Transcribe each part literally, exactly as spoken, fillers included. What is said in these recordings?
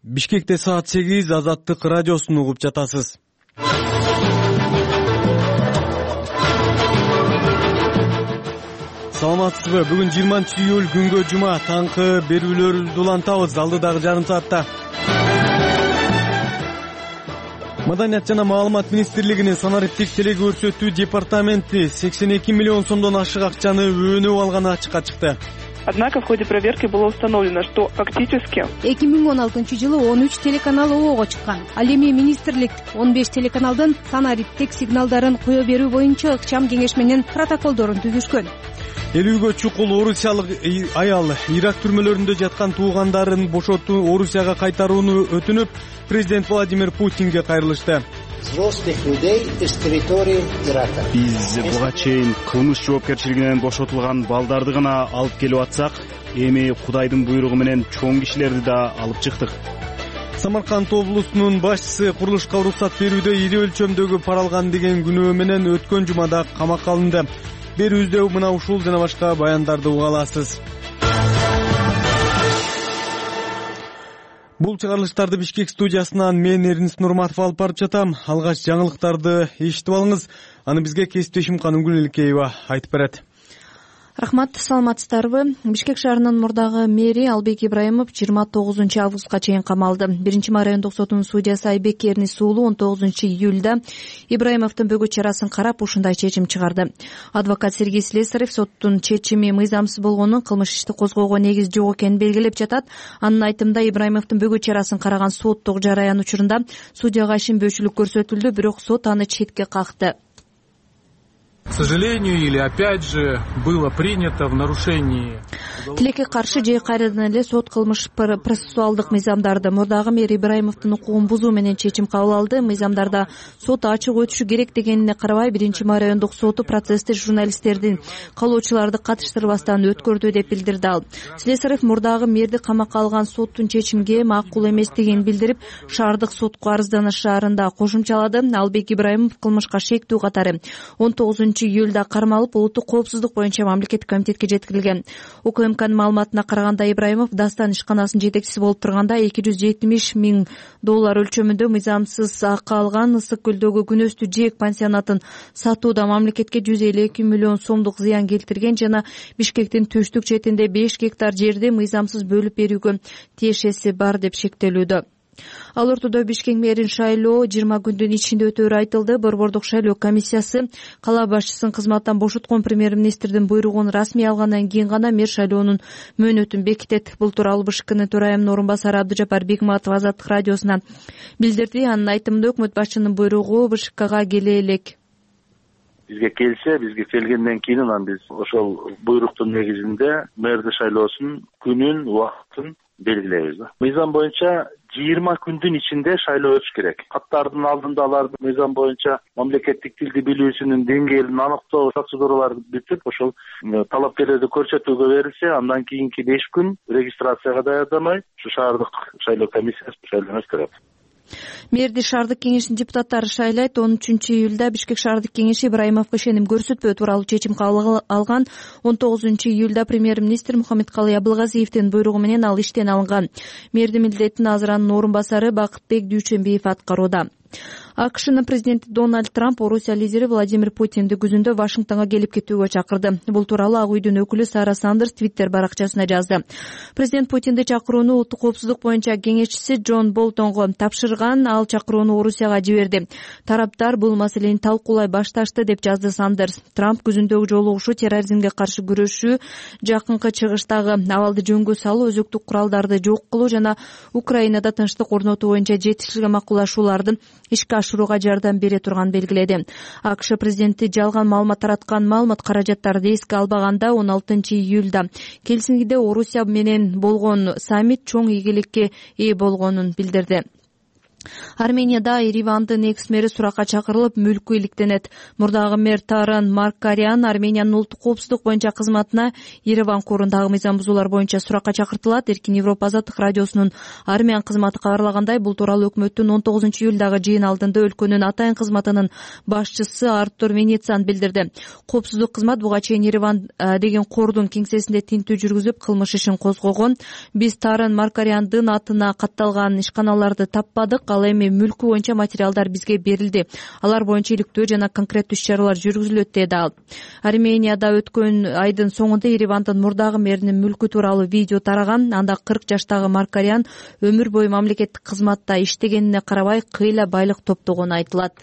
Бишкекте саат сегиз, Азаттык радиосун угуп жатасыз. Саламатсызбы? Бүгүн жыйырманчы июль күнгө жума, таңкы берүүлөрдү улантабыз алдыдагы жарым саатта. Маданият жана маалымат министрлигинин санариптик телекөрсөтүү департаменти сексен эки миллион сомдон ашык акчаны өөнөп алганы ачыкка чыкты. Однако в ходе проверки было установлено, что фактически эки миң он алтынчы жылы он үч телеканал оого чыккан. Ал эми министрлик он беш телеканалдын санариптик сигналдарын кое берүү боюнча ыкчам кеңеш менен протоколдорун түзүшкөн. Элүүгө чукул орусиялык аял Ирак түрмөлөрүндө жаткан туугандарын бошотуу, Орусияга кайтарууну өтүнүп, президент Владимир Путинге кайрылышты. Биз буга чейин кылмыш жоопкерчилигинен бошотулган балдарды гана алып келип атсак, эми Кудайдын буйругу менен чоң кишилерди да алып чыктык. Самарканд облусунун башчысы курулушка уруксат берүүдө ири өлчөмдөгү пара алган деген күнөө менен өткөн жумада камакка алынды. Берүүбүздө мына ушул жана башка баяндарды уга аласыз. Бул чыгарылыштарды Бишкек студиясынан мен Эрнис Нурматов алып барып жатам. Алгач жаңылыктарды эшитип алыңыз. Аны бизге кесиптешим Канымгүл Илкеева айтып берет. Рахмат, саламатсыздарбы? Бишкек шаарынын мурдагы мэри Албек Ибраимов жыйырма тогузунчу августка чейин камалды. Биринчи райондук сотунун судьясы Айбек Эрнис уулу он тогузунчу июлда Ибраимовдун бөгөт чарасын карап ушундай чечим чыгарды. Адвокат Сергей Слесарев соттун чечими мыйзамсыз болгонун, кылмыш ишти козгоого негиз жок экенин белгилеп жатат. Анын айтымында Ибраимовдун бөгөт чарасын караган соттук жараян учурунда судьяга ишенбөөчүлүк көрсөтүлдү, бирок сот аны четке какты. К сожалению, или опять же было принято в нарушении. Тилекке каршы же кайрадан эле сот кылмыш процессуалдык мыйзамдарды, мурдагы мэр Ибраимовдун укугун бузуу менен чечим кабыл алды. Мыйзамдарда сот ачык өтүшү керек дегенине карабай, биринчи райондук соту процессти журналисттердин, калоочуларды катыштырбастан өткөрдү деп билдирди ал. Слесарев мурдагы мэрди камакка алган соттун чечимге макул эместигин билдирип, шаардык сотко арызданышаарында кошумчалады. Албек Ибраимов кылмышка шектүү катары он тогузунчу июлда кармалып, улуттук коопсуздук боюнча мамлекеттик комитетке жеткирилген. УКМКнын маалыматына караганда, Ибраимов Дастан ишканасынын жетекчиси болуп турганда эки жүз жетимиш миң доллар өлчөмүндө мыйзамсыз акы алган. Ысык көлдөгү күнөстүү жээк пансионатын сатууда мамлекетке жүз элүү эки миллион сомдук зыян келтирген жана Бишкектин түштүк четинде беш гектар жерди мыйзамсыз бөлүп берүүгө тиешеси бар деп шектелүүдө. Ал ортодо Бишкек мэрин шайлоо жыйырма күндүн ичинде өтөөрү айтылды. Борбордук шайлоо комиссиясы кала башчысын кызматтан бошоткон премьер-министрдин буйругун расмий алгандан кийин гана мэр шайлоонун мөөнөтүн бекитет. Бул тууралуу БШКнын төрайымынын орун басары Абдыжапар Бекматов Азаттык радиосуна билдирди. Анын айтымында өкмөт башчынын буйругу БШКга келе элек. Бизге келсе, бизге келгенден кийин анан биз ошол буйруктун негизинде мэрди шайлоосунун күнүн, убактын белгилейбиз. Мыйзам боюнча жыйырма күндүн ичинде шайлоо өтүш керек. Каттардын алдында алардын мыйзам боюнча мамлекеттик тилди билүүсүнүн деңгээлин аныктоо процедуралары бүтүп, ошол талапкерлерди көрсөтүүгө берилсе, андан кийинки беш күн регистрацияга даярдамай, ушу шаардык шайлоо комиссиясы шайлоо өткөрөт. Мэрди шаардык кеңештин депутаттары шайлайт. он үчүнчү июлда Бишкек шаардык кеңеши Ибраимовго ишеним көрсөтпөө тууралуу чечим кабыл алган. он тогузунчу июлда премьер-министр Мухаммедкалый Абылгазиевдин буйругу менен ал иштен алынган. Мэрдин милдетин азыр анын орун басары Бакытбек Дүйшөнбиев аткарууда. АКШнын президенти Дональд Трамп Орусия лидери Владимир Путинди күзүндө Вашингтонго келип кетүүгө чакырды. Бул тууралуу Ак үйдүн өкүлү Сара Сандерс Твиттер баракчасына жазды. Президент Путинди чакырууну улуттук коопсуздук боюнча кеңешчиси Джон Болтонго тапшырган, ал чакырууну Орусияга жиберди. Тараптар бул маселени талкуулай башташты деп жазды Сандерс. Трамп күзүндөгү жолугушуу, терроризмге каршы күрөшүү, жакынкы чыгыштагы абалды жөнгө салуу, өзөктүк куралдарды жок кылуу жана Украинада тынчтык орнотуу боюнча жетишилген макулдашууларды ишке ашырууга жардам бере турганын белгиледи. АКШ президенти жалган маалымат тараткан маалымат каражаттарды эске албаганда он алтынчы июлда Хельсинкиде Орусия менен болгон саммит чоң ийгиликке ээ болгонун билдирди. Арменияда Еревандын экс мэри суракка чакырылып, мүлкү иликтенет. Мурдагы мэр Таран Маркарян Армениянын улуттук коопсуздук боюнча кызматына Ереван куруундагы мыйзам бузуулар боюнча суракка чакыртылат. Эркин Европа азаттык радиосунун Армян кызматы кабарлагандай, бул тууралуу өкмөттүн он тогузунчу июлдагы жыйын алдында өлкөнүн атайын кызматынын башчысы Артур Венециан билдирди. Коопсуздук кызмат буга чейин Ереван деген кордун кеңсесинде тинтүү жүргүзүп, кылмыш ишин козгогон. Биз Таран Маркаряндын атына катталган ишканаларды таппадык, ал эми мүлкү боюнча материалдар бизге берилди. Алар боюнча иликтөө жана конкреттүү иш-чаралар жүргүзүлөт, деди ал. Арменияда өткөн айдын соңунда Еревандын мурдагы мэринин мүлкү тууралуу видео тараган. Анда кырк жаштагы Маркарян өмүр бою мамлекеттик кызматта иштегенине карабай кыйла байлык топтогону айтылат.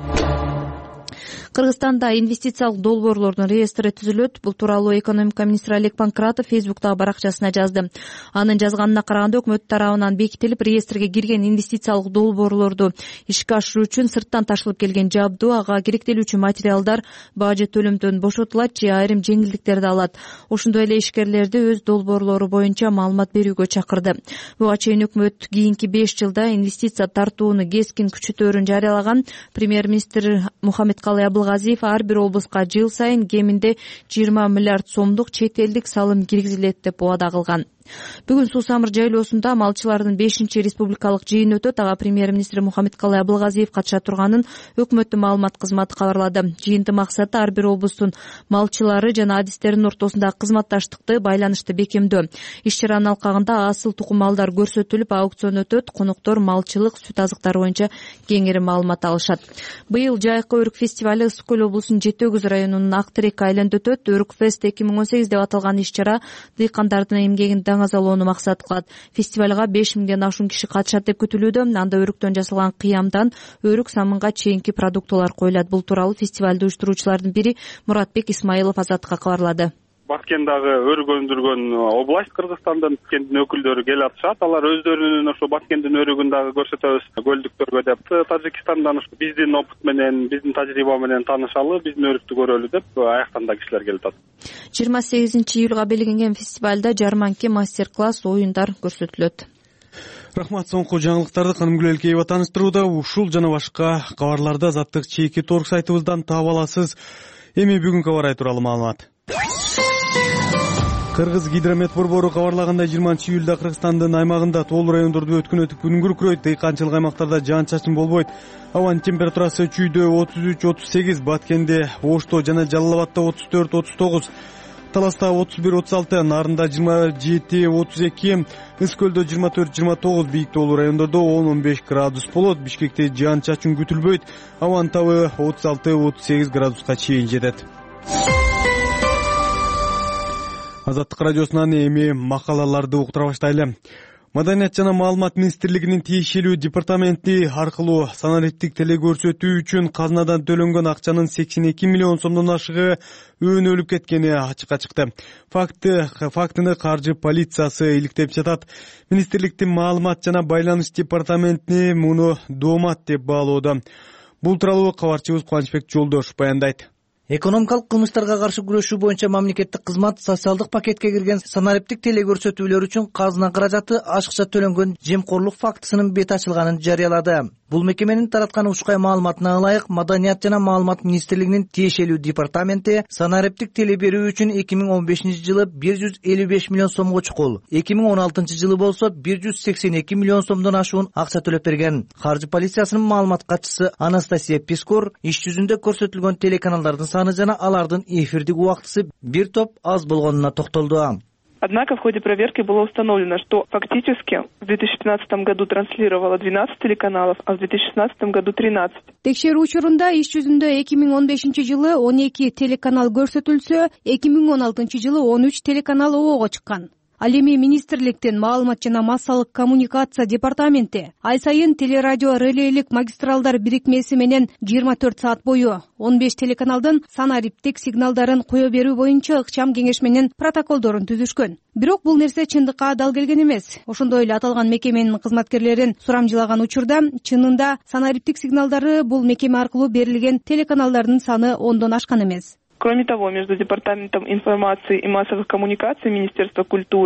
Кыргызстанда инвестициялык долбоорлордун реестри түзүлөт. Бул тууралуу экономика министри Олег Панкратов Фейсбуктагы баракчасына жазды. Анын жазганына караганда, өкмөт тарабынан бекитилип, реестрге кирген инвестициялык долбоорлорду ишке ашыруу үчүн сырттан ташылып келген жабдуу, ага керектелүүчү материалдар бажы төлөмдөн бошотулат же айрым жеңилдиктерди алат. Ошондой эле ишкерлерди өз долбоорлору боюнча маалымат берүүгө чакырды. Буга чейин өкмөт кийинки беш жылда инвестиция тартууну кескин күчөтөөрүн жарыялаган. Премьер-министр Мухаммедкалый Абылгазиев ар бир облуска жыл сайын кеминде жыйырма миллиард сомдук чет элдик салым киргизилет деп убада кылган. Бүгүн Суу Самыр жайлоосунда малчылардын бешинчи республикалык жыйыны өтөт. Ага премьер-министр Мухаммедкалый Абылгазиев катыша турганын өкмөттүн маалымат кызматы кабарлады. Жыйынтын максаты ар бир облустун малчылары жана адистеринин ортосундагы кызматташтыкты, байланышты бекемдөө. Иш-чаранын алкагында асыл тукум малдар көрсөтүлүп, аукцион өтөт. Коноктор малчылык, сүт азыктары боюнча кеңири маалымат алышат. Быйыл Жайкы өрүк фестивали Ысык көл облусунун Жети Өгүз районунун Ак Терек айылында өтөт. Өрүк фест эки миң он сегиз деп аталган иш-чара дыйкандардын эмгегин даңазалоону максат кылат. Фестивалга беш миңден ашуун киши катышат деп күтүлүүдө. Анда өрүктөн жасалган кыямдан өрүк самынга чейинки продуктылар коюлат. Бул тууралуу фестивалды уюштуруучулардын бири Муратбек Исмаилов Азаттыкка кабарлады. Баткендагы өрүк өндүргөн область Кыргызстандын Баткендин өкүлдөрү келип атышат. Алар өздөрүнүн ошо Баткендин өрүгүн дагы көрсөтөбүз көлдүктөргө деп. Тажикстандан ошо биздин опыт менен, биздин тажрыйба менен таанышалы, биздин өрүктү көрөлү деп аяктан да кишилер келип атат. жыйырма сегизинчи июлга белгиленген фестивалда жарманки, мастер-класс, оюндар көрсөтүлөт. Рахмат. Соңку жаңылыктарды Канымгүл Элкеева тааныштырууда. Ушул жана башка кабарларды Азаттык чеки торг сайтыбыздан таап аласыз. Эми бүгүнкү кабар ай тууралуу маалымат. Кыргыз гидромет борбору кабарлагандай, жыйырманчы июлда Кыргызстандын аймагында тоолуу райондордо өткөн өтүп күн күркүрөйт, дыйканчылык аймактарда жаан-чачын болбойт. Абанын температурасы Чүйдө отуз үч отуз сегиз, Баткенде, Ошто жана Жалал Абадта отуз төрт отуз тогуз, Таласта отуз бир отуз алты, Нарында жыйырма жети отуз эки, Ысык көлдө жыйырма төрт жыйырма тогуз, бийик тоолуу райондордо он он беш градус болот. Бишкекте жаан-чачын күтүлбөйт. Абанын табы отуз алты отуз сегиз градуска чейин жетет. Азаттык радиосунан эми макалаларды уктура баштайлы. Маданият жана маалымат министрлигинин тиешелүү департаменти аркылуу санариптик телекөрсөтүү үчүн казынадан төлөнгөн акчанын сексен эки миллион сомдон ашыгы өөнөлүп кеткени ачыкка чыкты. Факты фактыны каржы полициясы иликтеп жатат. Министрликтин маалымат жана байланыш департаментини муну доомат деп баалоодо. Бул тууралуу кабарчыбыз Кубанычбек Жолдош баяндайт. Экономикалык кылмыштарга каршы күрөшүү боюнча мамлекеттик кызмат социалдык пакетке кирген санариптик телекөрсөтүүлөр үчүн казына каражаты ашыкча төлөнгөн жемкорлук фактысынын бет ачылганын жарыялады. Бул мекеменин тараткан ушкай маалыматына ылайык, Маданият жана маалымат министрлигинин тиешелүү департаменти санариптик теле берүү үчүн эки миң он бешинчи жылы бир жүз элүү беш миллион сомго чукул, эки миң он алтынчы жылы болсо бир жүз сексен эки миллион сомдон ашуун акча төлөп берген. Каржы полициясынын маалымат катчысы Анастасия Пискор иш жүзүндө көрсөтүлгөн телеканалдардын саны жана алардын эфирдик убактысы бир топ аз болгонуна токтолду. Однако в ходе проверки было установлено, что фактически в две тысячи пятнадцатом году транслировало двенадцать телеканалов, а в две тысячи шестнадцатом году тринадцать. Текшерүү учурунда иш жүзүндө эки миң он бешинчи жылы он эки телеканал көрсөтүлсө, эки миң он алтынчы жылы он үч телеканал оого чыккан. Ал эми министрликтин маалымат жана массалык коммуникация департаменти ай сайын телерадио релейлик магистралдар бирикмеси менен жыйырма төрт саат бою он беш телеканалдын санариптик сигналдарын кое берүү боюнча ыкчам кеңеш менен протоколдорун түзүшкөн. Бирок бул нерсе чындыкка дал келген эмес. Ошондой эле аталган мекеменин кызматкерлерин сурамжылаган учурда чынында санариптик сигналдары бул мекеме аркылуу берилген телеканалдардын саны ондон ашкан эмес. Кроме того, между Департаментом информации и массовых коммуникаций Министерства культуры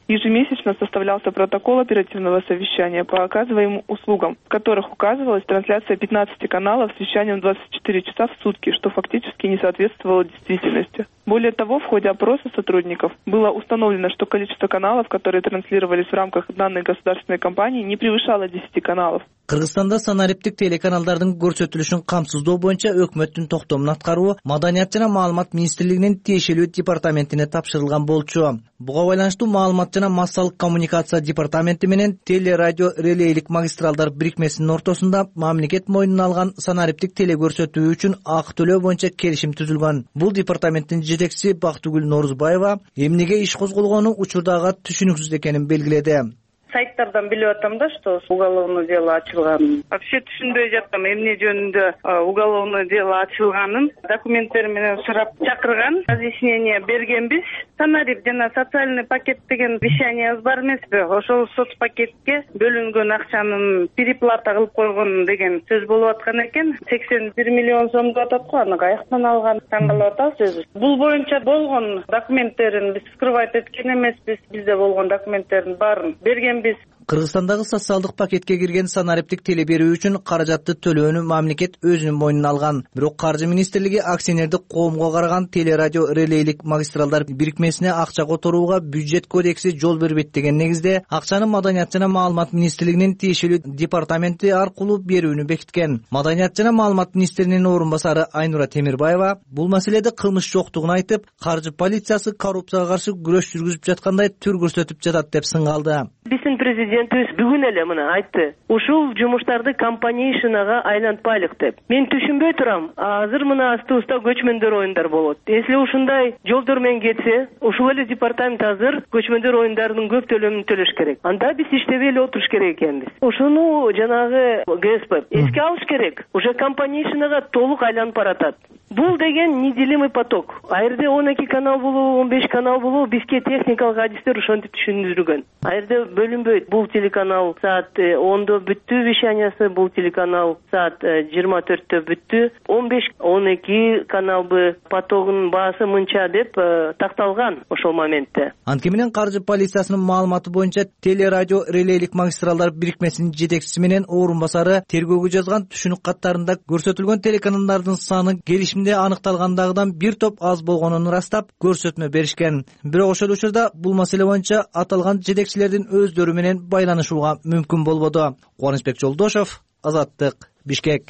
Ежемесячно составлялся протокол оперативного совещания по оказываемым услугам, в которых указывалась трансляция пятнадцати каналов с вещанием двадцать четыре часа в сутки, что фактически не соответствовало действительности. Более того, в ходе опроса сотрудников было установлено, что количество каналов, которые транслировались в рамках данной государственной компании, не превышало десяти каналов. Кыргызстанда санариптик телеканалдардын көрсөтүлүшүн камсыздоо боюнча өкмөттүн токтомун аткаруу Маданият жана маалымат министрлигинин тиешелүү департаментине тапшырылган болчу. Буга байланыштуу маалымат жана массалык коммуникация департаменти менен теле радио релейлик магистралдар бирикмесинин ортосунда мамлекет мойнуна алган санариптик телекөрсөтүү үчүн акы төлөө боюнча келишим түзүлгөн. Бул департаменттин жетекчиси Бактыгүл Норузбаева эмнеге иш козголгону учурдагы түшүнүксүз экенин белгиледи. Сайттардан билип атам да, что уголовное дело ачылганын. Вообще түшүнбөй жатам эмне жөнүндө уголовное дело ачылганын. Документтер менен сурап чакырган, разъяснение бергенбиз. Санарип жана социальный пакет деген вещаниябыз бар эмеспи? Ошол соцпакетке бөлүнгөн акчанын переплата кылып койгон деген сөз болуп аткан экен. сексен бир миллион сом деп атат го, аны каяктан алган? Таң калып атабыз өзүбүз. Бул боюнча болгон документтерин биз скрывать эткен эмеспиз. Бизде болгон документтердин баарын берген. Кыргызстандагы социалдык пакетке кирген санариптик теле берүү үчүн каражатты төлөөнү мамлекет өзүнүн мойнуна алган. Бирок Каржы министрлиги акционердик коомго караган теле радио релейлик магистралдар бирикмесине акча которууга бюджет кодекси жол бербейт деген негизде акчаны Маданият жана маалымат министрлигинин тиешелүү департаменти аркылуу берүүнү бекиткен. Маданият жана маалымат министринин орун басары Айнура Темирбаева бул маселеде кылмыш жоктугун айтып, каржы полициясы коррупцияга каршы күрөш жүргүзүп жаткандай түр көрсөтүп жатат деп сыңгалды. Биздин президентибиз бүгүн эле мына айтты. Ушул жумуштарды компания ишинага айлантпайлык деп. Мен түшүнбөй турам. Азыр мына астыбызда көчмөндөр оюндар болот. Если ушундай жолдор менен кетсе, ушул эле департамент азыр көчмөндөр оюндарынын көп төлөмүн төлөш керек. Анда биз иштебей эле отуруш керек экенбиз. Ушуну жанагы ГСП эске алыш керек. Уже компания ишинага толук айланып баратат. Бул деген неделимый поток. Айрде он эки канал болобу, он беш канал болобу, бизге техникалык адистер ошентип түшүндүргөн. Айрде бөлүнбөйт. Бул телеканал саат ондо бүттү вещаниясы, бул телеканал саат жыйырма төрттө бүттү. он беш он эки каналбы потогунун баасы мынча деп такталган ошол моментте. Анткени менен Каржы полициясынын маалыматы боюнча теле радио релейлик магистралдар бирикмесинин жетекчиси менен орун басары тергөөгө жазган түшүнүк каттарында көрсөтүлгөн телеканалдардын саны келишимде аныкталгандагыдан бир топ аз болгонун ырастап көрсөтмө беришкен. Бирок ошол учурда бул маселе боюнча аталган жетекчилердин өздөрү менен байланышууга мүмкүн болбоду. Кубанычбек Жолдошов, Азаттык, Бишкек.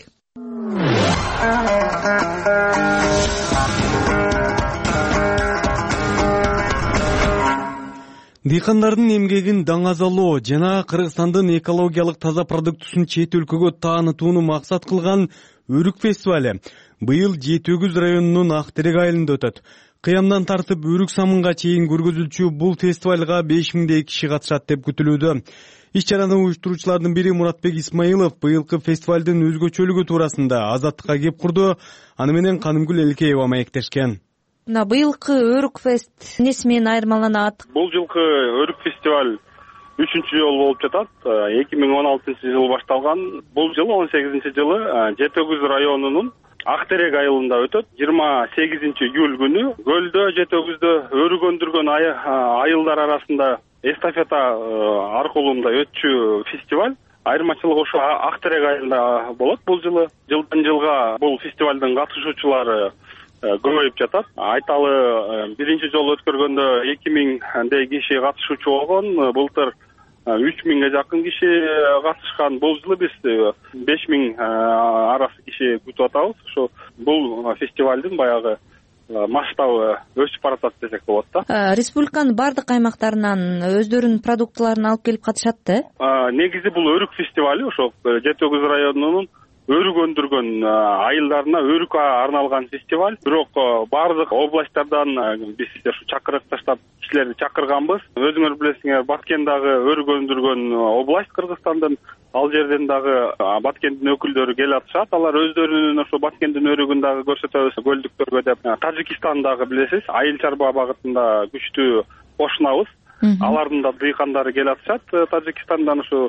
Дыйкандардын эмгегин даңазалоо жана Кыргызстандын экологиялык таза продуктусун чет өлкөгө таанытууну максат кылган Өрүк фестивале быйыл жети өгүз районунун Ак Терек айылында өтөт. Кыямдан тартып Өрүк самынга чейин көргөзүлчү бул фестивалга беш миңдей киши катышат деп күтүлүүдө. Иш чараны уюштуруучулардын бири Муратбек Исмаилов быйылкы фестивалдын өзгөчөлүгү туурасында Азаттыкка кеп курду. Аны менен Канымгүл Элкеева маектешкен. Мына быйылкы Өрүк фест эмнеси менен айырмаланат? Бул жылкы Өрүк фестиваль үчүнчү жолу болуп жатат. эки миң он алтынчы жылы башталган. Бул жылы он сегизинчи жылы жети өгүз районунун Ак Терек айылында өтөт. жыйырма сегизинчи июль күнү көлдө жети өгүздө өрүк өндүргөн айылдар арасында эстафета аркылуу мындай өтчү фестиваль. Айырмачылык ошо Ак Терек айылында болот бул жылы. Жылдан жылга бул фестивалдын катышуучулары көбөйүп жатат. Айталы биринчи жолу өткөргөндө эки миңдей киши катышуучу болгон. Былтыр үч миңге жакын киши катышкан. Бул жылы биз беш миң арасы киши күтүп атабыз. Ошо бул фестивалдын баягы масштабы өсүп баратат десек болот да. Республиканын бардык аймактарынан өздөрүнүн продуктларын алып келип катышат да? Негизи бул Өрүк фестивали ошо жети өгүз районунун өрүк өндүргөн айылдарына өрүккө арналган фестиваль. Бирок бардык областтардан биз ушу чакырык таштап кишилерди чакырганбыз. Өзүңөр билесиңер, Баткендагы өрүк өндүргөн область Кыргызстандын, ал жерден дагы Баткендин өкүлдөрү келип атышат. Алар өздөрүнүн ошо Баткендин өрүгүн дагы көрсөтөбүз көлдүктөргө деп. Тажикстандагы билесиз, айыл чарба багытында күчтүү кошунабыз. Алардын да дыйкандары келип атышат Тажикстандан. Ушу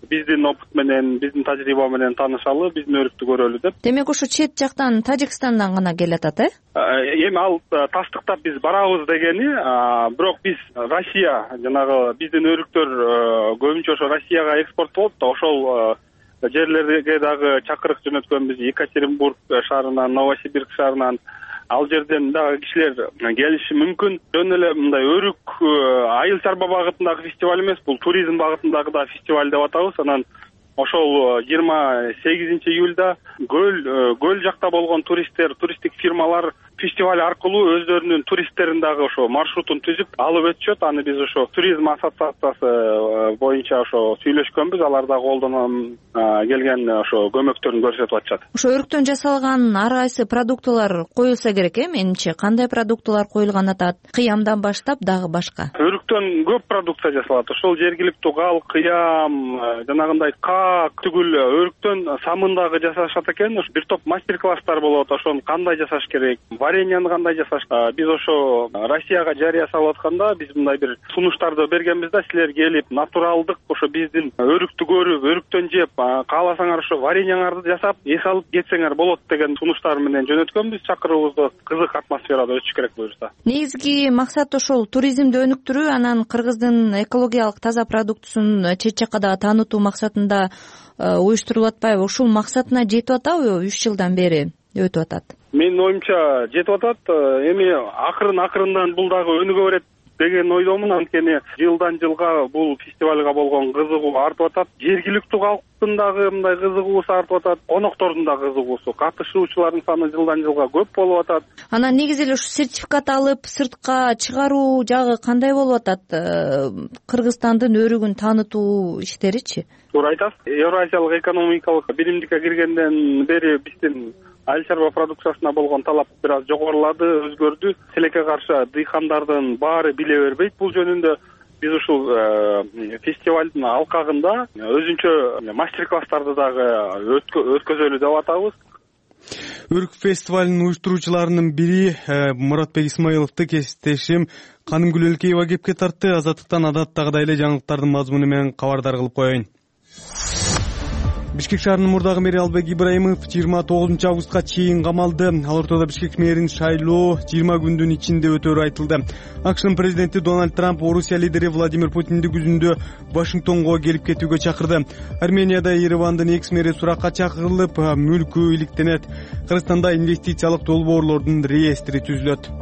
биздин опыт менен, биздин тажрыйба менен таанышалы, биздин өрүктү көрөлү деп. Демек ушу чет жактан, Тажикстандан гана келатат, э? Эми ал тастыктап биз барабыз дегени, бирок биз Россия, жанагы биздин өрүктөр көбүнчө ошо Россияга экспорт болот да, ошол жерлерге дагы чакырык жөнөткөнбүз. Екатеринбург шаарынан, Новосибирск шаарынан, ал жерден дагы кишилер келиши мүмкүн. Жөн эле мындай өрүк айыл чарба багытындагы фестиваль эмес, бул туризм багытындагы да фестиваль деп атабыз. Анан ошол жыйырма сегизинчи июлда көл көл жакта болгон туристтер, туристтик фирмалар фестиваль аркылуу өздөрүнүн туристтерин дагы ошо маршрутун түзүп алып өтүшөт. Аны биз ошо туризм ассоциациясы боюнча ошо сүйлөшкөнбүз. Алар дагы колдоно келген ошо көмөктөрүн көрсөтүп атышат. Ошо өрүктөн жасалган ар кайсы продуктылар коюлса керек, э? Менимче кандай продуктылар коюлган атат? Кыямдан баштап дагы башка. Өрүктөн көп продукция жасалат. Ошол жергиликтүү гал, кыям, жанагындай каак, түгүл өрүктөн самын дагы жасашат экен. Ошо бир топ мастер-класстар болот. Ошону кандай жасаш керек, вареньяны кандай жасаш. Биз ошо Россияга жарыя салып атканда биз мындай бир сунуштарды бергенбиз да, силер келип натуралдык ошо биздин өрүктү көрүп, өрүктөн жеп, кааласаңар ошо вареньяңарды жасап эс алып кетсеңер болот деген сунуштар менен жөнөткөнбүз. Чакыруубузду кызык атмосферада өтүш керек буюрса. Негизги максат ошол туризмди өнүктүрүү, анан кыргыздын экологиялык таза продуктусун чет жакка да таанытуу максатында уюштурулуп атпайбы? Ушул максатына жетип атабы? үч жылдан бери өтүп атат. Менин оюмча жетип атат. Эми акырын акырындан бул дагы өнүгө берет деген ойдомун. Анткени жылдан жылга бул фестивалга болгон кызыгуу артып атат. Жергиликтүү калктын дагы мындай кызыгуусу артып атат. Коноктордун да кызыгуусу, катышуучулардын саны жылдан жылга көп болуп атат. Анан негизи эле ушу сертификат алып сыртка чыгаруу жагы кандай болуп атат? Кыргызстандын өрүгүн таанытуу иштеричи? Туура айтасыз. Евразиялык экономикалык биримдикке киргенден бери биздин айыл чарба продукциясына болгон талап бир аз жогорулады, өзгөрдү. Тилекке каршы дыйкандардын баары биле бербейт бул жөнүндө. Биз ушул фестивалдын алкагында өзүнчө мастер-класстарды дагы өткөзөлү деп атабыз. Өрүк фестивалынын уюштуруучуларынын бири Муратбек Исмаиловду кесиптешим Канымгүл Элкеева кепке тартты. Азаттыктан адаттагыдай эле жаңылыктардын мазмуну менен кабардар кылып коеюн. Бишкек шаарынын мурдагы мэри Албек Ибраимов жыйырма тогузунчу августка чейин камалды. Ал ортодо Бишкек мэрин шайлоо жыйырма күндүн ичинде өтөрү айтылды. АКШнын президенти Дональд Трамп Орусия лидери Владимир Путинди күзүндө Вашингтонго келип кетүүгө чакырды. Арменияда Еревандын экс мэри суракка чакырылып, мүлкү иликтенет. Кыргызстанда инвестициялык долбоорлордун реестри түзүлөт.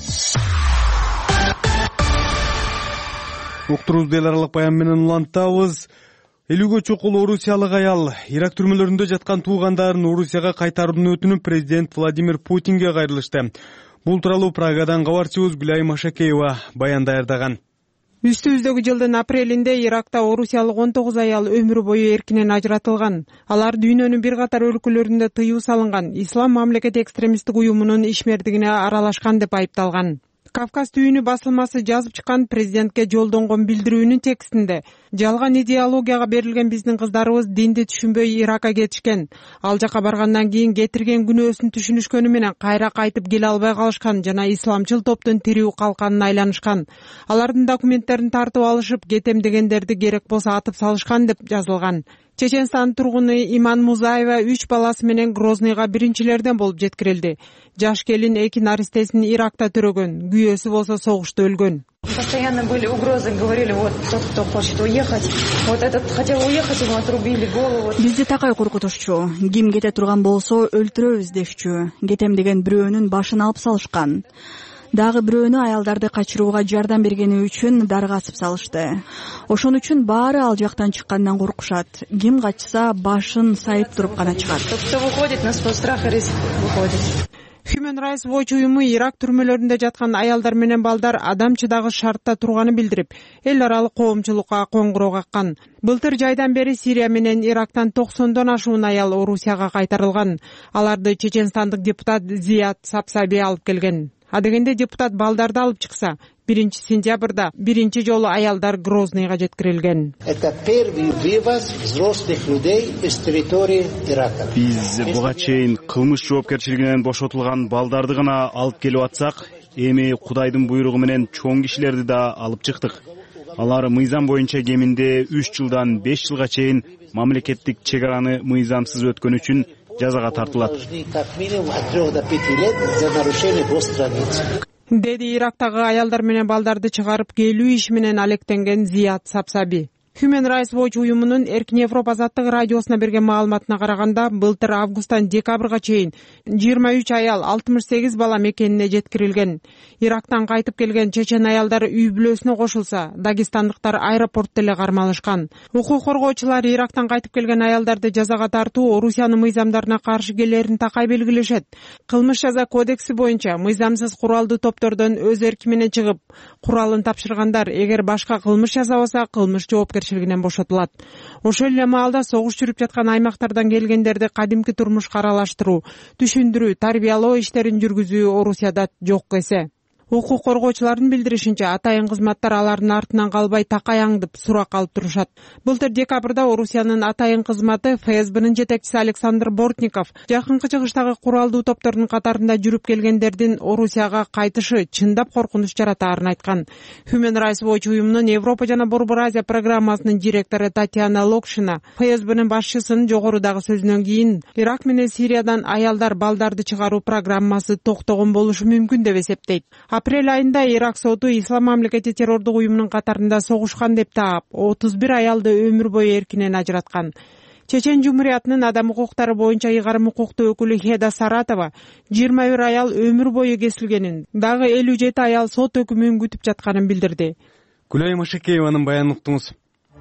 Уктуруубузду эл аралык баян менен улантабыз. Элүүгө чукул орусиялык аял Ирак түрмөлөрүндө жаткан туугандарын Орусияга кайтарууну өтүнүп, президент Владимир Путинге кайрылышты. Бул тууралуу Прагадан кабарчыбыз Гүлай Машакеева баян даярдаган. Үстүбүздөгү жылдын апрелинде Иракта орусиялык он тогуз аял өмүр бою эркинен ажыратылган. Алар дүйнөнүн бир катар өлкөлөрүндө тыюу салынган ислам мамлекети экстремисттик уюмунун ишмердигине аралашкан деп айыпталган. Кавказ түйүнү басылмасы жазып чыккан президентке жолдонгон билдирүүнүн текстинде жалган идеологияга берилген биздин кыздарыбыз динди түшүнбөй Иракка кетишкен. Ал жака баргандан кийин кетирген күнөөсүн түшүнүшкөнү менен кайра кайтып келе албай калышкан жана исламчыл топтун тирүү калканына айланышкан. Алардын документтерин тартып алышып, кетем дегендерди керек болсо атып салышкан деп жазылган. Чеченстан тургуну Иман Музаева үч баласы менен Грозныйга биринчилерден болуп жеткирилди. Жаш келин эки наристесин Иракта төрөгөн, күйөөсү болсо согушта өлгөн. Постоянно были угрозы, говорили, вот тот, кто хочет уехать, вот этот хотел уехать, ему отрубили голову. Бизди такай коркутушчу, ким кете турган болсо өлтүрөбүз дешчү. Кетем деген бирөөнүн башын алып салышкан. Дагы бирөөнү аялдарды качырууга жардам бергени үчүн дарга асып салышты. Ошон үчүн баары ал жактан чыккандан коркушат. Ким качса башын сайып туруп гана чыгат. Кто выходит, на свой страх и риск выходит. Human Rights Watch уюму Ирак түрмөлөрүндө жаткан аялдар менен балдар адамчыдагы шартта турганын билдирип, эл аралык коомчулукка коңгуроо каккан. Былтыр жайдан бери Сирия менен Ирактан токсондон ашуун аял Орусияга кайтарылган. Аларды чеченстандык депутат Зият Сапсаби алып келген. Адегенде депутат балдарды алып чыкса, биринчи сентябрда биринчи жолу аялдар Грозныйга жеткирилген. Это первый вывоз взрослых людей из территории Ирака. Биз буга чейин кылмыш жоопкерчилигинен бошотулган балдарды гана алып келип атсак, эми Кудайдын буйругу менен чоң кишилерди да алып чыктык. Алар мыйзам боюнча кеминде үч жылдан беш жылга чейин мамлекеттик чек араны мыйзамсыз өткөн үчүн жазага тартылат, деди Ирактагы аялдар менен балдарды чыгарып келүү иши менен алектенген Зият Сапсаби. Human Rights Watch уюмунун Эркин Европа азаттык радиосуна берген маалыматына караганда, былтыр августтан декабрга чейин жыйырма үч аял, алтымыш сегиз бала мекенине жеткирилген. Ирактан кайтып келген чечен аялдар үй бүлөсүнө кошулса, дагестандыктар аэропортто эле кармалышкан. Укук коргоочулар Ирактан кайтып келген аялдарды жазага тартуу Орусиянын мыйзамдарына каршы келерин такай белгилешет. Кылмыш жаза кодекси боюнча мыйзамсыз куралдуу топтордон өз эрки менен чыгып, куралын тапшыргандар эгер башка кылмыш жасабаса, кылмыш жоопкерчилигинен бошотулат. Ошол эле маалда согуш жүрүп жаткан аймактардан келгендерди кадимки турмушка аралаштыруу, түшүндүрүү, тарбиялоо иштерин жүргүзүү Орусияда жок эсе. Укук коргоочулардын билдиришинче, атайын кызматтар алардын артынан калбай такай аңдып сурак алып турушат. Былтыр декабрда Орусиянын атайын кызматы эф эс бнын жетекчиси Александр Бортников жакынкы чыгыштагы куралдуу топтордун катарында жүрүп келгендердин Орусияга кайтышы чындап коркунуч жаратаарын айткан. Human Rights Watch уюмунун Европа жана Борбор Азия программасынын директору Татьяна Локшина эф эс бнын башчысынын жогорудагы сөзүнөн кийин Ирак менен Сириядан аялдар балдарды чыгаруу программасы токтогон болушу мүмкүн деп эсептейт. Апрель айында Ирак соту Ислам мамлекети террордук уюмунун катарында согушкан деп таап, отуз бир аялды өмүр бою эркинен ажыраткан. Чечен Жумуриятынын адам укуктары боюнча ыйгарым укуктуу өкүлү Хеда Саратова жыйырма бир аял өмүр бою кесилгенин, дагы элүү жети аял сот өкүмүн күтүп жатканын билдирди. Гүлай Машекееванын баянын уктуңуз.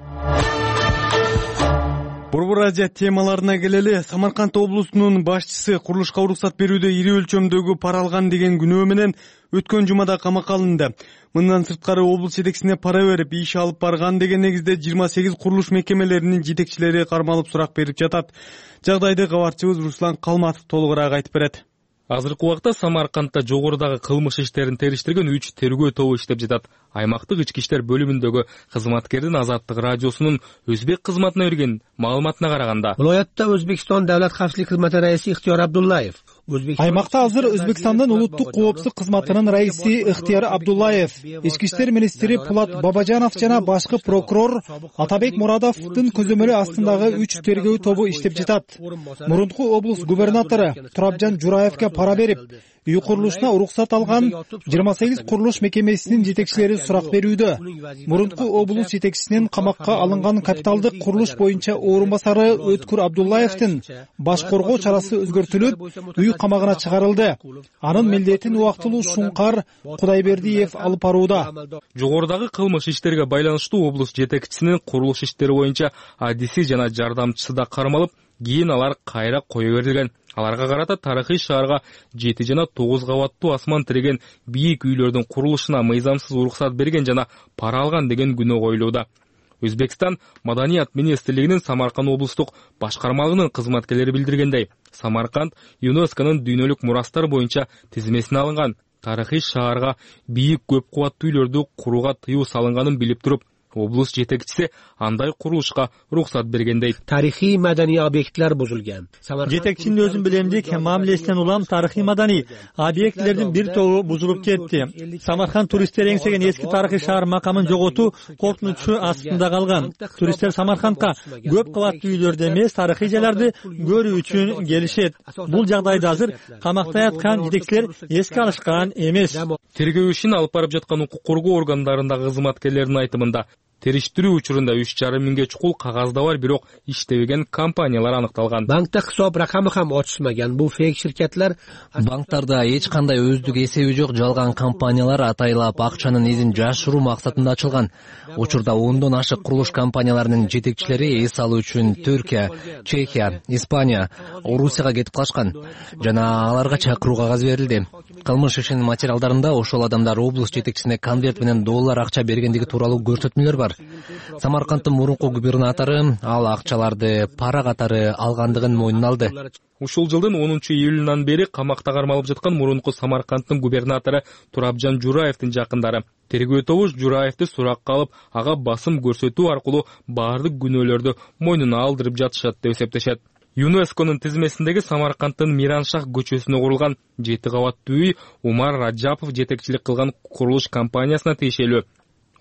Борбор Азия темаларына келели. Самарканд облусунун башчысы курулушка уруксат берүүдө ири өлчөмдөгү пара алган деген күнөө менен өткөн жумада камакка алынды. Мындан сырткары облус жетекчисине пара берип иш алып барган деген негизде жыйырма сегиз курулуш мекемелеринин жетекчилери кармалып сурак берип жатат. Жагдайды кабарчыбыз Руслан Калматов толугураак айтып берет. Азыркы убакта Самаркандда жогорудагы кылмыш иштерин териштирген үч тергөө тобу иштеп жатат. Аймактык ички иштер бөлүмүндөгү кызматкердин Азаттык радиосунун өзбек кызматына берген маалыматына караганда, Viloyatda O'zbekiston davlat xavfsizlik xizmati raisi Ixtiyor Abdullayev, аймакта азыр Өзбекстандын улуттук коопсуздук кызматынын раиси Ихтияр Абдуллаев, ички иштер министри Пулат Бабажанов жана башкы прокурор Атабек Мурадовдун көзөмөлү астындагы үч тергөө тобу иштеп жатат. Мурунку облус губернатору Турабжан Жураевге пара берип, үй курулушуна уруксат алган жыйырма сегиз курулуш мекемесинин жетекчилери сурак берүүдө. Мурунку облус жетекчисинин камакка алынган капиталдык курулуш боюнча орун басары Өткүр Абдуллаевдин баш коргоо чарасы өзгөртүлүп, үй камагына чыгарылды. Анын милдетин убактылуу Шуңкар Кудайбердиев алып барууда. Жогорудагы кылмыш иштерге байланыштуу облус жетекчисинин курулуш иштери боюнча адиси жана жардамчысы да кармалып, кийин алар кайра кое берилген. Аларга карата тарыхый шаарга жети жана тогуз кабаттуу асман тиреген бийик үйлөрдүн курулушуна мыйзамсыз уруксат берген жана пара алган деген күнөө коюлууда. Өзбекстан Маданият министрлигинин Самарканд облустук башкармалыгынын кызматкерлери билдиргендей, Самарканд ЮНЕСКОнун дүйнөлүк мурастар боюнча тизмесине алынган. Тарыхый шаарга бийик көп кубаттуу үйлөрдү курууга тыюу салынганын билип туруп, облус жетекчиси андай курулушка уруксат бергендей. Тарихий madaniy obyektlar buzilgan. Жетекчинин өзүн билемдик мамилесинен улам тарыхый маданий объектилердин бир тобу бузулуп кетти. Самарканд туристтер эңсеген эски тарыхый шаар макамын жоготуу коркунучу астында калган. Туристтер Самаркандка көп кабаттуу үйлөрдү эмес, тарыхый жайларды көрүү үчүн келишет. Бул жагдайда азыр камакта яткан жетекчилер эске алышкан эмес. Тергөө ишин алып барып жаткан укук коргоо органдарындагы кызматкерлердин айтымында, териштирүү учурунда үч жарым миңге чукул кагазда бар, бирок иштебеген компаниялар аныкталган. Bankda hisob raqami ham ochishmagan bu fake şirketler. Банктарда эч кандай өздүк эсеби жок жалган компаниялар атайлап акчанын изин жашыруу максатында ачылган. Учурда ондон ашык курулуш компанияларынын жетекчилери эс алуу үчүн Түркия, Чехия, Испания, Орусияга кетип калышкан жана аларга чакыруу кагаз берилди. Кылмыш ишинин материалдарында ошол адамдар облус жетекчисине конверт менен доллар акча бергендиги тууралуу көрсөтмөлөр бар. Самарканддын мурунку губернатору ал акчаларды пара катары алгандыгын мойнуна алды. Ушул жылдын онунчу июлунан бери камакта кармалып жаткан мурунку Самарканддын губернатору Турабжан Жураевдин жакындары тергөө тобу Жураевди суракка алып, ага басым көрсөтүү аркылуу баардык күнөөлөрдү мойнуна алдырып жатышат деп эсептешет. ЮНЕСКонун тизмесиндеги Самарканддын Мираншах көчөсүнө курулган жети кабаттуу үй Умар Раджапов жетекчилик кылган курулуш компаниясына тиешелүү.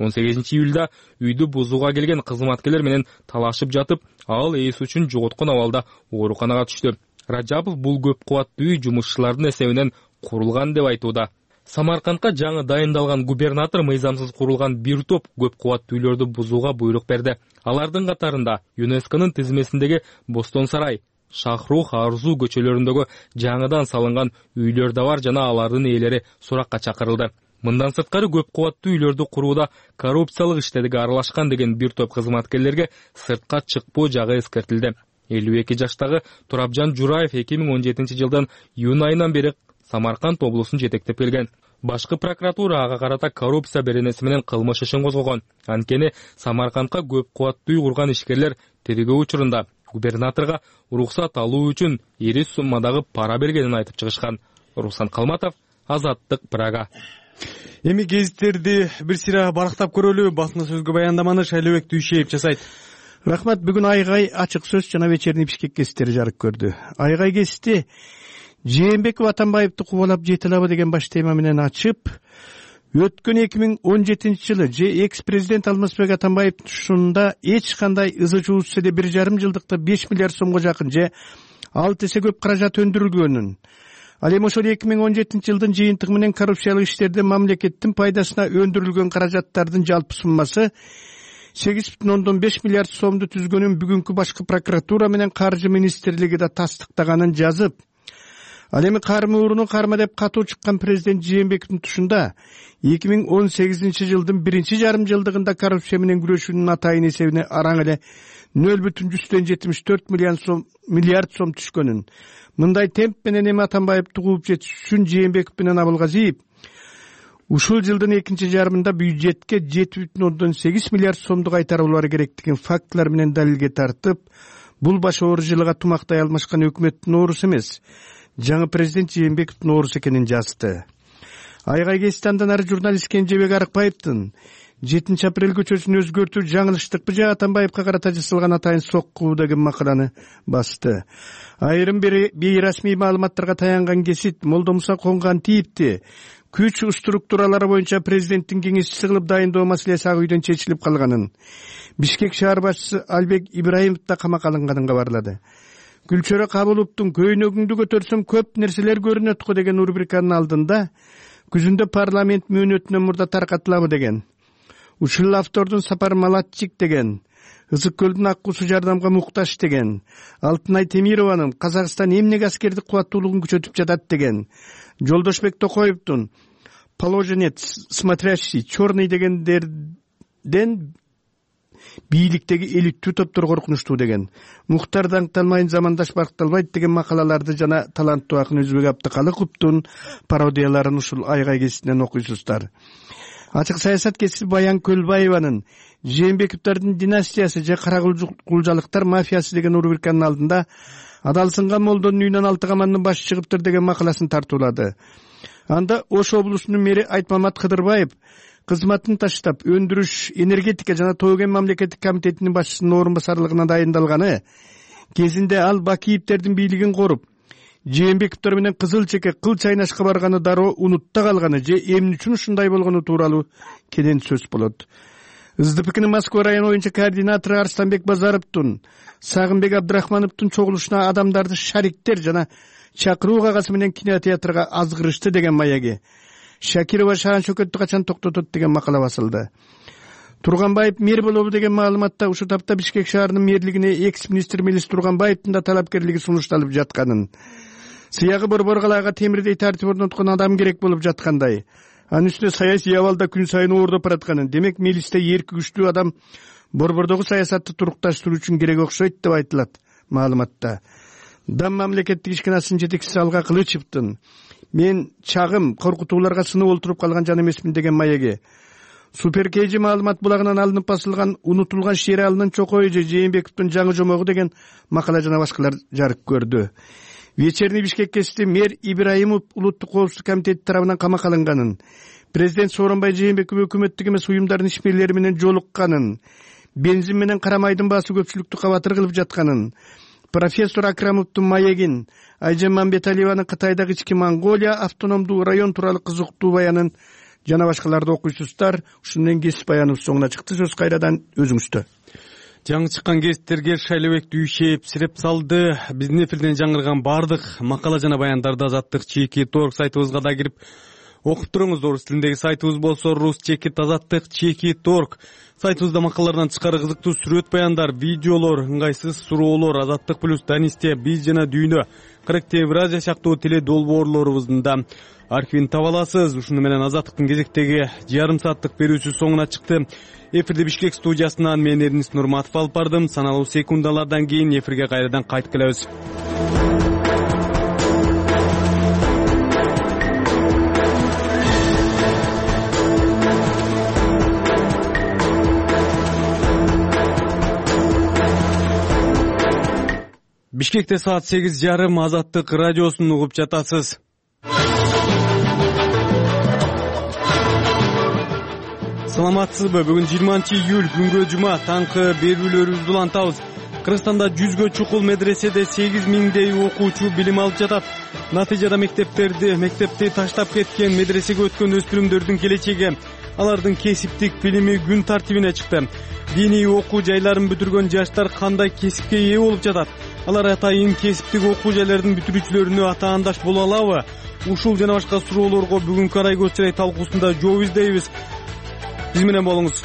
он сегизинчи июлда үйдү бузууга келген кызматкерлер менен талашып жатып, ал эс үчүн жоготкон абалда ооруканага түштү. Ражапов бул көп кубаттуу үй жумушчулардын эсебинен курулган деп айтууда. Самаркандка жаңы дайындалган губернатор мыйзамсыз курулган бир топ көп кубаттуу үйлөрдү бузууга буйрук берди. Алардын катарында ЮНЕСКОнун тизмесиндеги Бостон сарай, Шахрух, Арзу көчөлөрүндөгү жаңыдан салынган үйлөр да бар жана алардын ээлери суракка чакырылды. Мындан сырткары көп кубаттуу үйлөрдү курууда коррупциялык иштерге аралашкан деген бир топ кызматкерлерге сыртка чыкпоо жагы эскертилди. элүү эки жаштагы Турапжан Жураев эки миң он жетинчи жылдан июнь айынан бери Самарканд облусун жетектеп келген. Башкы прокуратура ага карата коррупция беренеси менен кылмыш ишин козгогон. Анткени Самаркандка көп кубаттуу үй курган ишкерлер тергөө учурунда губернаторго уруксат алуу үчүн ири суммадагы пара бергенин айтып чыгышкан. Руслан Калматов, Азаттык, Прага. Эми гезиттерди бир сыйра барактап көрөлү. Басма сөзгө баяндаманы Шайлообек Дүйшеев жасайт. Рахмат. Бүгүн Айгай ачык сөз жана вечерний Бишкек гезиттери жарык көрдү. Айгай гезити Жээнбеков Атамбаевди кубалап жетилабы деген баш тема менен ачып, өткөн эки миң он жетинчи жылы экс президент Алмазбек Атамбаевдин тушунда эч кандай ызы чуусу эле бир жарым жылдыкта беш миллиард сомго жакын же алты эсе көп каражат өндүрүлгөнүн, ал эми ошол эки миң он жетинчи жылдын жыйынтыгы менен коррупциялык иштерде мамлекеттин пайдасына өндүрүлгөн каражаттардын жалпы суммасы сегиз бүтүн ондон беш миллиард сомду түзгөнүн бүгүнкү башкы прокуратура менен Каржы министрлиги да тастыктаганын жазып, ал эми кармы урууну карма деп катуу чыккан президент Жээнбековдун тушунда эки миң он сегизинчи жылдын биринчи жарым жылдыгында коррупция менен күрөшүүнүн атайын эсебине араң эле нөл бүтүн жүздөн жетимиш төрт миллиард сом түшкөнүн, мындай темп менен эми Атамбаевди кууп жетиш үчүн Жээнбеков менен Абылгазиев ушул жылдын экинчи жарымында бюджетке жети бүтүн ондон сегиз миллиард сомду кайтаруулары керектигин фактылар менен далилге тартып, бул баш оор жылга тумактай алмашкан өкмөттүн оорусу эмес, жаңы президент Жээнбековдун оорусу экенин жазды. Айгай гезити андан ары журналист Кенжебек Арыкбаевдин жетинчи апрель көчөсүн өзгөртүү жаңылыштыкпы же Атамбаевга карата жасалган атайын сокку деген макаланы басты. Айрым бейрасмий маалыматтарга таянган гезит Молдомуса Конгантиевди күч структуралары боюнча президенттин кеңешчиси кылып дайындоо маселеси ак үйдөн чечилип калганын, Бишкек шаар башчысы Албек Ибраимов да камакка алынганын кабарлады. Гүлчөрө Кабыловдун көйнөгүңдү көтөрсөм көп нерселер көрүнөт го деген рубриканын алдында күзүндө парламент мөөнөтүнөн мурда таркатылабы деген, ушул автордун Сапар Малатчик деген, Ызык көлдүн ак кусу жардамга мукташ деген, Алтынай Темированын Казакстан эмнеге аскердик кубаттуулугун күчөтүп жатат деген, Жолдошбек Токоевдун Положенец смотрящий черный дегендерден бийликтеги элиттүү топтор коркунучтуу деген, Мухтар даңкталмайын замандаш бакталбайт деген макалаларды жана таланттуу акын Өзбек Абдыкалыковдун пародияларын ушул Айгай гезитинен окуйсуздар. Ачык саясат гезити Баян Көлбаеванын Жээнбековдордун династиясы же кара кулжалыктар мафиясы деген рубриканын алдында адалсынган молдонун үйүнөн алты камандын башы чыгыптыр деген макаласын тартуулады. Анда Ош облусунун мэри Айтмамат Кыдырбаев кызматын таштап өндүрүш, энергетика жана Тоген мамлекеттик комитетинин башчысынын орун басарлыгына дайындалганы кезинде ал Бакиевдердин бийлигин коруп, Жээнбековдор менен кызыл чеке кыл чайнашка барганы дароо унутта калганы же эмне үчүн ушундай болгону тууралуу кенен сөз болот. СДПКнын Москва району боюнча координатору Арстанбек Базаровдун Сагынбек Абдрахмановдун чогулушуна адамдарды шариктер жана чакыруу кагазы менен кинотеатрга азгырышты деген маяги, Шакирова Шаан Шөкөттү качан токтотот деген макала басылды. Турганбаев мэр болобу деген маалыматта ушу тапта Бишкек шаарынын мэрлигине экс-министр Мелис Турганбаевдин да талапкерлиги сунушталып жатканын, сыягы борборгаларга темирдей тартип орноткон адам керек болуп жаткандай, анын үстүнө саясий абалда күн сайын оордоп баратканын, демек Мелисте эрки күчтүү адам борбордогу саясатты турукташтыруу үчүн керек окшойт деп айтылат маалыматта. Дам мамлекеттик ишканасынын жетекчиси Алга Кылычевдин мен чагым коркутууларга сынып олтуруп калган жан эмесмин деген маяги, Суперкейжи маалымат булагынан алынып басылган унутулган сериалынын чокою же Жээнбековдун жаңы жомогу деген макала жана башкалар жарык көрдү. Вечерний Бишкек гезити мэр Ибраимов улуттук коопсуздук комитети тарабынан камакка алынганын, президент Сооронбай Жээнбеков өкмөттүк эмес уюмдардын ишмерлери менен жолукканын, бензин менен кара майдын баасы көпчүлүктү кабатыр кылып жатканын, профессор Акрамовдун маегин, Айжан Мамбеталиеванын Кытайдагы Ички Монголия автономдуу район тууралуу кызыктуу баянын жана башкаларды окуйсуздар. Ушуну менен кесип баяныбыз соңуна чыкты. Сөз кайрадан өзүңүздө. Жаңы чыккан кесиптерге Шайлебек Дүйшеев сиреп салды. Биздин эфирден жаңырган бардык макала жана баяндарды Азаттык Чекит орг сайтыбызга да кирип окуп туруңуз. Орус тилиндеги сайтыбыз болсо рус чекит азаттык чекит орг. Сайтыбызда макалалардан тышкары кызыктуу сүрөт баяндар, видеолор, ыңгайсыз суроолор, Азаттык плюс, Данисте, Биз жана Дүйнө, Кырк Евразия сыяктуу теле долбоорлорубуздун да архивин таба аласыз. Ушуну менен Азаттыктын кезектеги жарым сааттык берүүсү соңуна чыкты. Эфирди Бишкек студиясынан мен Эрнис Нурматов алып бардым. Саналуу секундалардан кийин эфирге кайрадан кайтып келебиз. Бишкекте саат сегиз жарым Азаттык радиосун угуп жатасыз. Саламатсызбы? Бүгүн жыйырманчы июль күнгө жума таңкы берүүлөрүбүздү улантабыз. Кыргызстанда жүзгө чукул медреседе сегиз миңдей окуучу билим алып жатат. Натыйжада мектептерди, мектепти таштап кеткен, медресеге өткөн өспүрүмдөрдүн келечеги, алардын кесиптик билими күн тартибине чыкты. Диний окуу жайларын бүтүргөн жаштар кандай кесипке ээ болуп жатат? Алар атайын кесиптик окуу жайлардын бүтүрүүчүлөрүнө атаандаш боло алабы? Ушул жана башка суроолорго бүгүнкү арай көчүрөй талкуусунда жооп издейбиз. Биз менен болуңуз.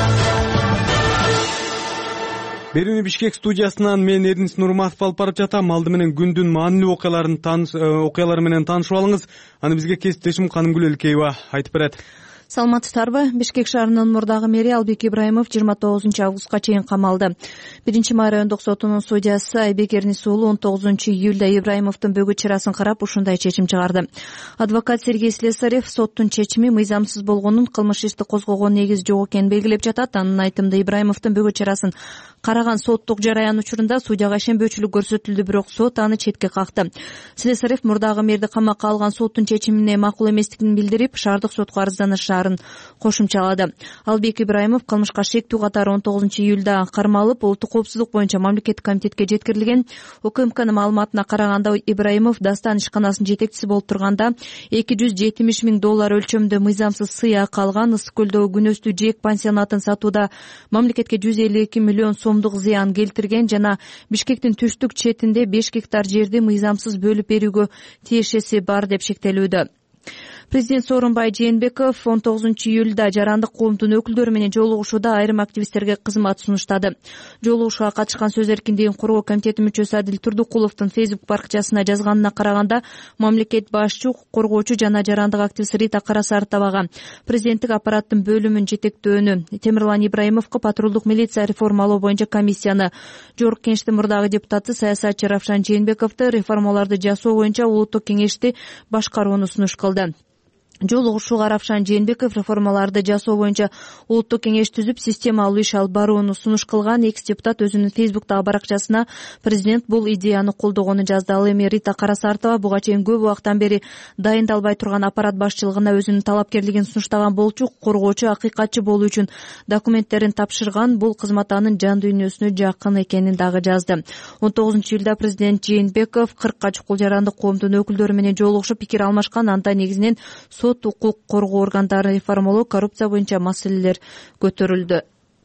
Берүүнү Бишкек студиясынан мен Эрнис Нурматов алып барып жатам. Алды менен күндүн маанилүү окуяларын таныш окуялары менен таанышып алыңыз. Аны бизге кесиптешим Канымгүл Элкеева айтып берет. Саламатсыздарбы? Бишкек шаарынын мурдагы мэри Албек Ибраимов жыйырма тогузунчу августка чейин камалды. Биринчи май райондук сотунун судьясы Айбек Эрнис уулу он тогузунчу июлда Ибраимовдун бөгүт чырасын карап ушундай чечим чыгарды. Адвокат Сергей Слесарев соттун чечими мыйзамсыз болгонун, кылмыш ишти козгогон негиз жок экенин белгилеп жатат. Анын айтымында Ибраимовдун бөгүт чырасын караган соттук жараян учурунда судьяга ишенбөөчүлүк көрсөтүлдү, бирок сот аны четке какты. Слесарев мурдагы мэрди камакка алган соттун чечимине макул эместигин билдирип, шаардык сотко арызданышаарын кошумчалады. Албек Ибраимов кылмышка шектүү катары он тогузунчу июлда кармалып, улуттук коопсуздук боюнча мамлекеттик комитетке жеткирилген. УКМКнын маалыматына караганда Ибраимов Дастан ишканасынын жетекчиси болуп турганда эки жүз жетимиш миң доллар өлчөмдө мыйзамсыз сыйак алган. Ысык көлдөгү күнөстүү жээк пансионатын сатууда мамлекетке жүз элүү эки миллион сомдук зыян келтирген жана Бишкектин түштүк четинде беш гектар жерди мыйзамсыз бөлүп берүүгө тиешеси бар деп шектелүүдө. Президент Сооронбай Жээнбеков он тогузунчу июлда жарандык коомдун өкүлдөрү менен жолугушууда айрым активисттерге кызмат сунуштады. Жолугушууга катышкан Сөз эркиндигин коргоо комитети мүчөсү Адил Турдукуловдун Facebook баракчасына жазганына караганда, мамлекет башчы, коргоочу жана жарандык активист Рита Карасартовага президенттик аппараттын бөлүмүн жетектөөнү, Темирлан Ибраимовго патрулдук милиция реформалоо боюнча комиссияны, Жогорку Кеңештин мурдагы депутаты саясатчы Равшан Жээнбековду реформаларды жасоо боюнча улуттук кеңешти башкарууну сунуш кылды. Жолугушууга Равшан Жээнбеков реформаларды жасоо боюнча улуттук кеңеш түзүп, системалуу иш алып барууну сунуш кылган. Экс депутат өзүнүн Facebook'тагы баракчасына президент бул идеяны колдогонун жазды. Ал эми Рита Карасартова буга чейин көп убакыттан бери дайындалбай турган аппарат башчылыгына өзүнүн талапкерлигин сунуштаган болчу, коргоочу, акыйкатчы болуу үчүн документтерин тапшырган. Бул кызмат анын жан дүйнөсүнө жакын экенин дагы жазды. он тогузунчу июлда президент Жээнбеков кыркка чукул жарандык коомдун өкүлдөрү менен жолугушуп пикир алмашкан. Анда негизинен сот, укук коргоо органдарын реформалоо, коррупция боюнча маселелер көтөрүлдү.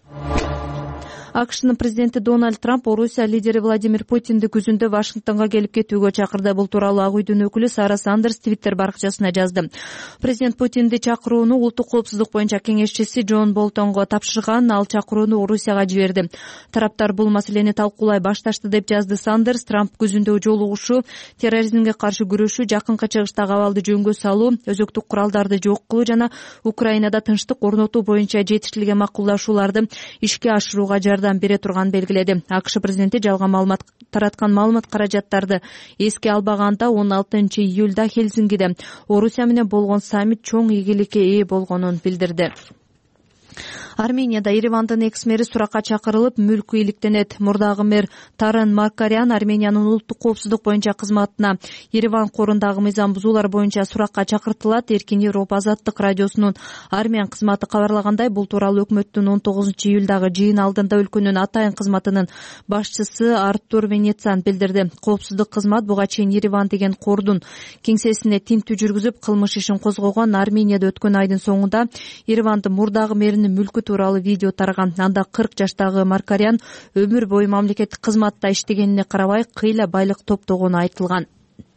АКШнын президенти Дональд Трамп Орусия лидери Владимир Путинди күзүндө Вашингтонго келип кетүүгө чакырды. Бул тууралуу Ак үйдүн өкүлү Сара Сандерс Твиттер баракчасына жазды. Президент Путинди чакырууну улуттук коопсуздук боюнча кеңешчиси Джон Болтонго тапшырган. Ал чакырууну Орусияга жиберди. Тараптар бул маселени талкуулай башташты деп жазды Сандерс. Трамп күзүндө жолугушуу, терроризмге каршы күрөшүү, жакынкы чыгыштагы абалды жөнгө салуу, өзөктүк куралдарды жок кылуу жана Украинада тынчтык орнотуу боюнча жетиштирилген макулдашууларды ишке ашырууга жардам бере турганын белгиледи. АКШ президенти жалган маалымат тараткан маалымат каражаттарды эске албаганда он алтынчы июлда Хельсинкиде Орусия менен болгон саммит чоң ийгиликке ээ болгонун билдирди. Арменияда Еревандын экс мэри суракка чакырылып, мүлкү иликтенет. Мурдагы мэр Таран Маркарян Армениянын улуттук коопсуздук боюнча кызматына Ереван корундагы мыйзам бузуулар боюнча суракка чакыртылат. Эркин Европа азаттык радиосунун Армян кызматы кабарлагандай, бул тууралуу өкмөттүн он тогузунчу июлдагы жыйын алдында өлкөнүн атайын кызматынын башчысы Артур Венециан билдирди. Коопсуздук кызмат буга чейин Ереван деген кордун кеңсесине тинтүү жүргүзүп, кылмыш ишин козгогон. Арменияда өткөн айдын соңунда Еревандын мурдагы мэринин мүлкү тууралуу видео тараган. Анда кырк жаштагы Маркарян өмүр бою мамлекеттик кызматта иштегенине карабай кыйла байлык топтогону айтылган.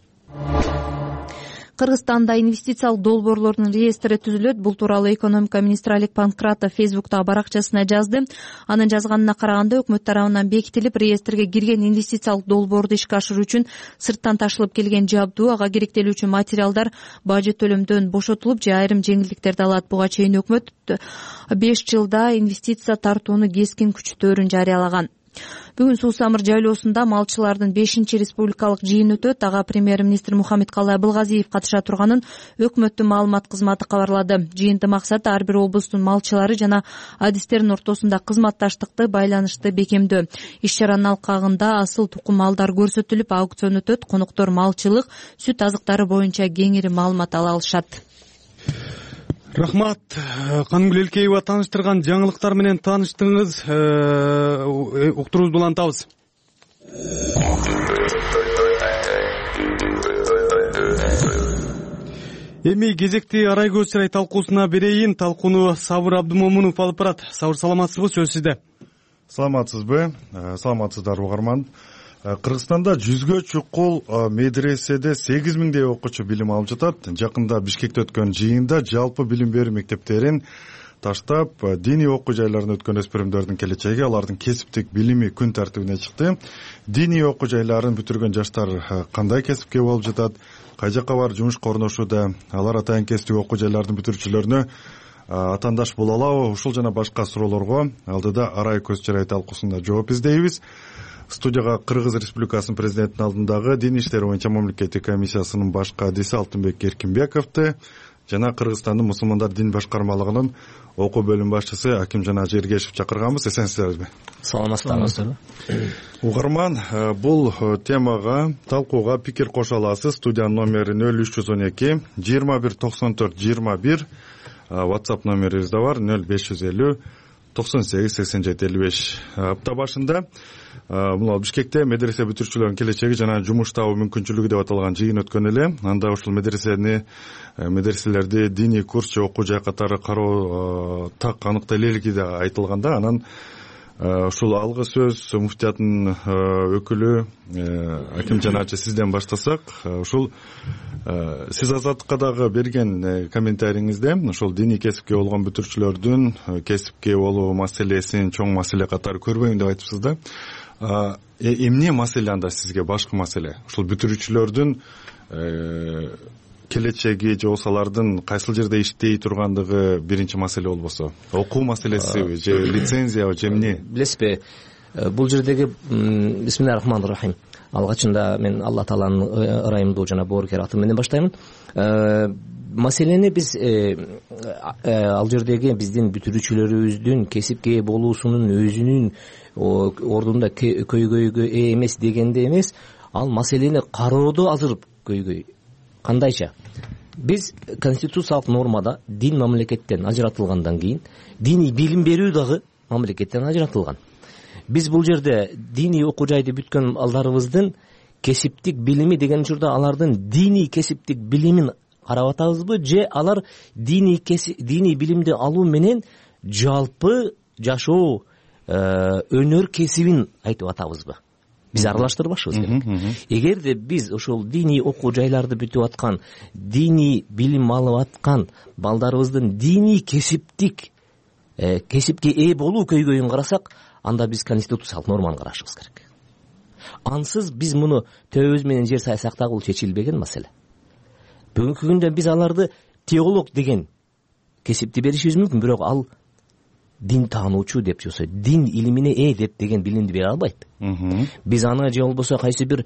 Кыргызстанда инвестициялык долбоорлордун реестри түзүлөт. Бул тууралуу экономика министри Олег Панкратов Фейсбуктагы баракчасына жазды. Анын жазганына караганда, өкмөт тарабынан бекитилип, реестрге кирген инвестициялык долбоорду ишке ашыруу үчүн сырттан ташылып келген жабдуу, ага керектелүүчү материалдар бажы төлөмдөн бошотулуп, же айрым жеңилдиктерди алат. Буга чейин өкмөт беш жылда инвестиция тартууну кескин күчөтөөрүн жарыялаган. Бүгүн Суу Самыр жайлоосунда малчылардын бешинчи республикалык жыйыны өтөт. Ага премьер-министр Мухаммедкалый Абылгазиев катыша турганын өкмөттүн маалымат кызматы кабарлады. Жыйынтын максаты ар бир облустун малчылары жана адистердин ортосунда кызматташтыкты, байланышты бекемдөө. Иш-чаранын алкагында асыл тукум малдар көрсөтүлүп, аукцион өтөт. Коноктор малчылык, сүт азыктары боюнча кеңири маалымат ала алышат. Рахмат. Канымгүл Элкеева тааныштырган жаңылыктар менен тааныштыңыз. Уктуруубузду улантабыз. Эми кезекти арай көз чырай талкуусуна берейин. Талкууну Сабыр Абдымомунов алып барат. Сабыр, саламатсызбы? Сөз сизде. Саламатсызбы? Саламатсыздар угарман. Кыргызстанда жүзгө чукул медреседе сегиз миңдей окуучу билим алып жатат. Жакында Бишкекте өткөн жыйында жалпы билим берүү мектептерин таштап, диний окуу жайларына өткөн өспүрүмдөрдүн келечеги, алардын кесиптик билими күн тартибине чыкты. Диний окуу жайларын бүтүргөн жаштар кандай кесипке болуп жатат? Кай жакка барып жумушка орношууда? Алар атайын кесиптик окуу жайлардын бүтүрүүчүлөрүнө атаандаш боло алабы? Ушул жана башка суроолорго алдыда арай көз чырай талкуусунда жооп издейбиз. Студияга Кыргыз Республикасынын президентинин алдындагы дин иштери боюнча мамлекеттик комиссиясынын баш кадиси Алтынбек Эркинбековду жана Кыргызстандын мусулмандар дин башкармалыгынын окуу бөлүм башчысы Акимжан Ажиргешев чакырганбыз. Эсенсиздерби? Саламатсыздарбы? Угарман, бул темага, талкууга пикир кошо аласыз. Студиянын номери нөл үч жүз он эки жыйырма бир токсон төрт жыйырма бир, WhatsApp номерибиз да бар нөл беш жүз элүү токсон сегиз сексен жети элүү беш. Апта башында мына Бишкекте медресе бүтүрүүчүлөрдүн келечеги жана жумуш табуу мүмкүнчүлүгү деп аталган жыйын өткөн эле. Анда ушул медресени, медреселерди диний курс же окуу жай катары кароо так аныктай элеги да айтылганда, анан ушул алгы сөз муфтияттын өкүлү Акимжан Ажы сизден баштасак, ушул сиз Азаттыкка дагы берген комментарийиңизде ушул диний кесипке болгон бүтүрүүчүлөрдүн кесипке болуу маселесин чоң маселе катары көрбөйм деп айтыпсыз да. Эмне маселе анда сизге, башкы маселе? Ушул бүтүрүүчүлөрдүн келечеги же алардын кайсыл жерде иштей тургандыгы биринчи маселе болбосо, окуу маселесиби же лицензиябы же эмне? Билесизби, бул жердеги бисмиллахир рахманир рахим. Алгачында мен Алла Тааланын ырайымдуу жана боорукер аты менен баштайм. Маселени биз ал жердеги биздин бүтүрүүчүлөрүбүздүн кесипке болуусунун өзүнүн ордунда көйгөйгө ээ эмес дегенде эмес, ал маселени кароодо азыр көйгөй. Кандайча? Биз конституциялык нормада дин мамлекеттен ажыратылгандан кийин диний билим берүү дагы мамлекеттен ажыратылган. Биз бул жерде диний окуу жайды бүткөн алдарыбыздын кесиптик билими деген учурда алардын диний кесиптик билимин карап атабызбы, же алар диний диний билимди алуу менен жалпы жашоо өнөр кесибин айтып атабызбы? Биз аралаштырбашыбыз керек. Эгерде биз ошол диний окуу жайларды бүтүп аткан, диний билим алып аткан балдарыбыздын диний кесиптик кесипке ээ болуу көйгөйүн карасак, анда биз конституциялык норманы карашыбыз керек. Ансыз биз муну төбөбүз менен жер сайсак дагы бул чечилбеген маселе. Бүгүнкү күндө биз аларды теолог деген кесипти беришибиз мүмкүн, бирок ал дин таануучу деп же дин илимине ээ деп деген билимди бере албайт. Биз аны же болбосо кайсы бир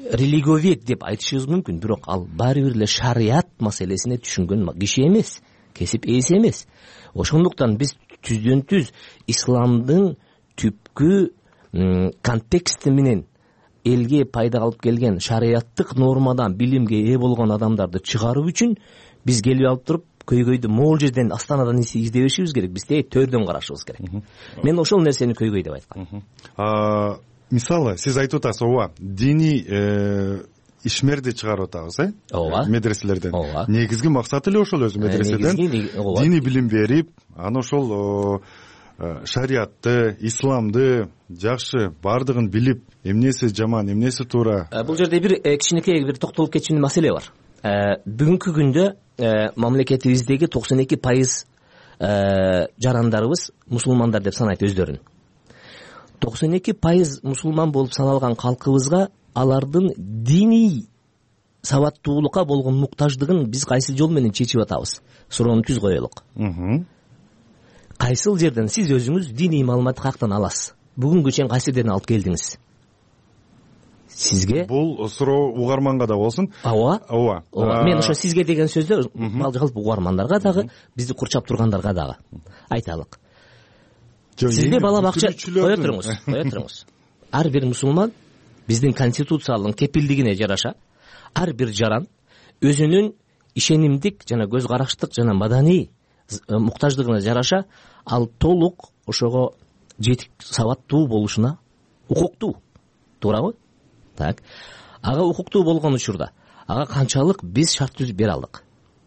религиовед деп айтышыбыз мүмкүн, бирок ал баары бир эле шарият маселесине түшүнгөн киши эмес. кесип ээси эмес. Ошондуктан биз түздөн түз исламдын түпкү контексти менен элге пайда алып келген шариаттык нормадан билимге ээ болгон адамдарды чыгаруу үчүн биз келип алып туруп көйгөйдү могул жерден Астанадан издебешибиз керек, биз тээ төрдөн карашыбыз керек. Мен ошол нерсени көйгөй деп айткам. Мисалы сиз айтып атасыз, ооба, диний ишмерди чыгарып атабыз, э? Ооба. Медреселерден. Ооба. Негизги максаты эле ошол өзү медреседен диний билим берип, аны ошол шариатты, исламды жакшы баардыгын билип, эмнеси жаман, эмнеси туура. Бул жерде бир кичинекей бир токтолуп кетчү маселе бар. Бүгүнкү күндө мамлекетибиздеги токсон эки пайыз жарандарыбыз мусулмандар деп санайт өздөрүн. токсон эки пайыз мусулман болуп саналган калкыбызга алардын диний сабаттуулукка болгон муктаждыгын биз кайсы жол менен чечип атабыз? Суроону түз коелук. Кайсыл жерден сиз өзүңүз диний маалыматты каяктан аласыз? Бүгүнгү чейин кайсы жерден алып келдиңиз? Сизге бул суроо угарманга да болсун. Ооба. Ооба. Мен ошо сизге деген сөздө жалпы угармандарга дагы, бизди курчап тургандарга дагы айталык. Сизде бала бакча кое туруңуз, кое туруңуз. Ар бир мусулман биздин конституциялык кепилдигине жараша ар бир жаран өзүнүн ишенимдик жана көз караштык жана маданий муктаждыгына жараша ал толук ошого жетик сабаттуу болушуна укуктуу. Туурабы? Так. Ага укуктуу болгон учурда ага канчалык биз шарт түзүп бере алдык?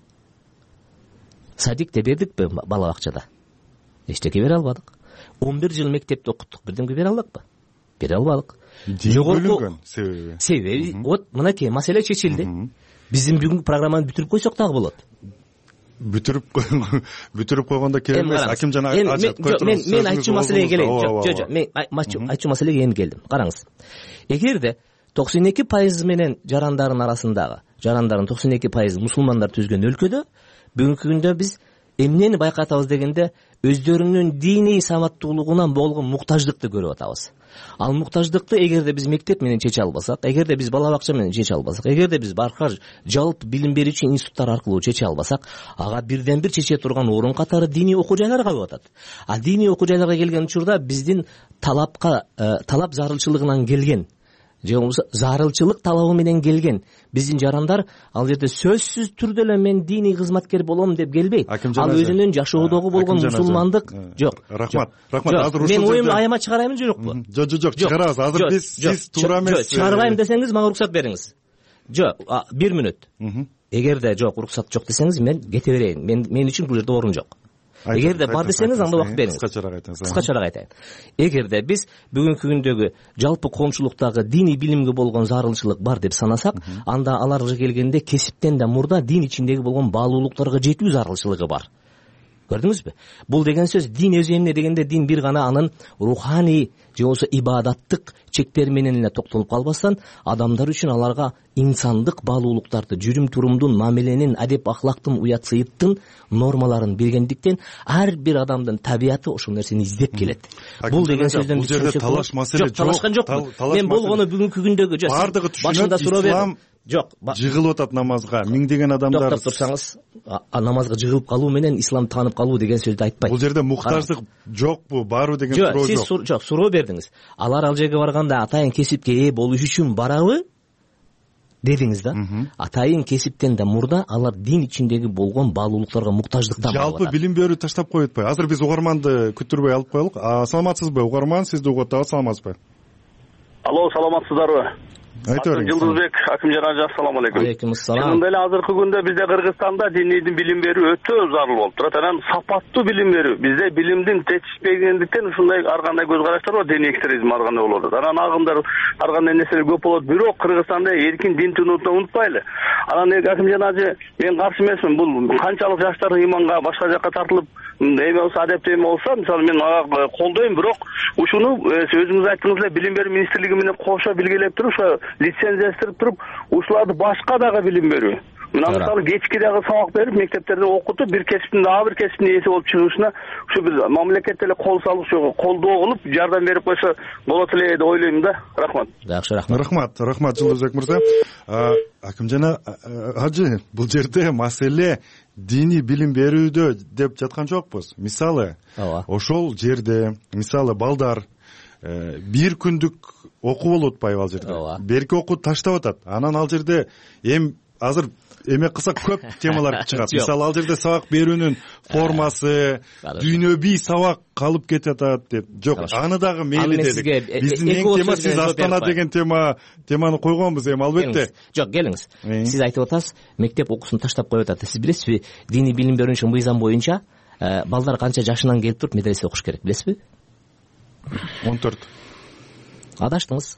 Садикте бердикпи бала бакчада? Эчтеке бере албадык. он бир жыл мектепте окуттук, бирдемге бере алдыкпы? Бере албадык. Бөлүнгөн себеби. Себеби, вот мынакей маселе чечилди. Биздин бүгүнкү программаны бүтүрүп койсок дагы болот. Бүтүрүп бүтүрүп койгондо керек эмес. Аким жана ажат койчу. Мен мен айтчу маселеге келейин. Жок, жок, мен айтчу маселеге эми келдим. Караңыз. Эгерде токсон эки пайыз менен жарандардын арасындагы, жарандардын токсон эки пайыз мусулмандар түзгөн өлкөдө бүгүнкү күндө биз эмнени байкатабыз дегенде өздөрүнүн диний сабаттуулугунан болгон муктаждыкты көрүп атабыз. Ал муктаждыкты эгерде биз мектеп менен чече албасак, эгерде биз бала бакча менен чече албасак, эгерде биз башка жалпы билим берүүчү институттар аркылуу чече албасак, ага бирден бир чече турган орун катары диний окуу жайлар калып атат. А диний окуу жайларга келген учурда биздин талапка, талап зарылчылыгынан келген же болбосо зарылчылык талабы менен келген биздин жарандар ал жерде сөзсүз түрдө эле мен диний кызматкер болом деп келбейт. Ал өзүнүн жашоодогу болгон мусулмандык жок. Рахмат. Рахмат. Азыр ушул мен оюмду айама чыгарайбы же жокпу? Жок, жок, жок, чыгарабыз. Азыр биз сиз туура эмес. Чыгарбайм десеңиз мага уруксат бериңиз. Жок, бир мүнөт. Эгерде жок, уруксат жок десеңиз мен кете берейин. Мен мен үчүн бул жерде орун жок. Эгерде бар десеңиз анда убакыт бериңиз. Кыскачараак айтыңыз. Кыскачараак айтайын. Эгерде биз бүгүнкү күндөгү жалпы коомчулуктагы диний билимге болгон зарылчылык бар деп санасак, анда аларга келгенде кесиптен да мурда дин ичиндеги болгон баалуулуктарга жетүү зарылчылыгы бар. Көрдүңүзбү? Бул деген сөз дин өзү эмне дегенде дин бир гана анын руханий же болбосо ибадаттык чектери менен эле токтолуп калбастан, адамдар үчүн аларга инсандык баалуулуктарды, жүрүм турумдун, мамиленин, адеп ахлактын, уят сыйыттын нормаларын бергендиктен ар бир адамдын табияты ошол нерсени издеп келет. Бул деген сөздөн бул жерде талаш маселе жок. Талашкан жокмун. Мен болгону бүгүнкү күндөгү жок. Бардыгы түшүнөт, ислам жок, жыгылып атат намазга. Миңдеген адамдар токтоп турсаңыз, намазга жыгылып калуу менен ислам таанып калуу деген сөздү айтпайт. Бул жерде муктаждык жокпу, барбы деген суроо жок. Жок, сиз жок, суроо бердиңиз. Алар ал жерге барганда атайын кесипке ээ болуш үчүн барабы дедиңиз да. Атайын кесиптен да мурда алар дин ичиндеги болгон баалуулуктарга муктаждыктан бар. Жалпы билим берүү таштап коюп атпайбы? Азыр биз угарманды күттүрбөй алып коелук. Саламатсызбы угарман? Сизди угуп атабыз, саламатсызбы? Алло, саламатсыздарбы? Айтор. Жылдызбек, Аким Жанажа, ассаламу алейкум. Алейкум ассалам. Чынында эле азыркы күндө бизде Кыргызстанда диний билим берүү өтө зарыл болуп турат. Анан сапаттуу билим берүү. Бизде билимдин жетишпегендиктен ушундай ар кандай көз караштар бар, диний экстремизм ар кандай болуп атат. Анан агымдар ар кандай нерселер көп болот. Бирок Кыргызстанда эркин дин тунуутун унутпайлы. Анан Аким Жанажа, мен каршы эмесмин. Бул канчалык жаштар иманга башка жакка тартылып, эме болсо адептүү эме болсо, мисалы мен ага колдойм, бирок ушуну өзүңүз айттыңыз эле билим берүү министрлиги менен кошо билгелеп туруп, ошо лицензиясытырып туруп, ушуларды башка дагы билим берүү. мына мисалы кечки дагы сабак берип мектептерде окутуп бир кесиптин дагы бир кесиптин ээси болуп чыгышына ушу бир мамлекет эле кол салып ушу колдоо кылып жардам берип койсо болот эле деп ойлойм да. Рахмат. Жакшы, рахмат. Рахмат, рахмат Жулдузбек мырза. Акимжан ажы, бул жерде маселе диний билим берүүдө деп жаткан жокпуз. Мисалы, ошол жерде мисалы балдар бир күндүк окуу болуп атпайбы ал жерде? Берки окуу таштап атат. Анан ал жерде эми азыр эме кылсак көп темалар чыгат. Мисалы ал жерде сабак берүүнүн формасы, дүйнөбүй сабак калып кетип атат деп. Жок, аны дагы мейли дедик. Биздин эң тема сиз Астана деген тема теманы койгонбуз эми албетте. Жок, келиңиз. Сиз айтып атасыз, мектеп окуусун таштап коюп атат. Сиз билесизби, диний билим берүүчү мыйзам боюнча балдар канча жашынан келип туруп медресе окуш керек, билесизби? он төрт. Адаштыңыз.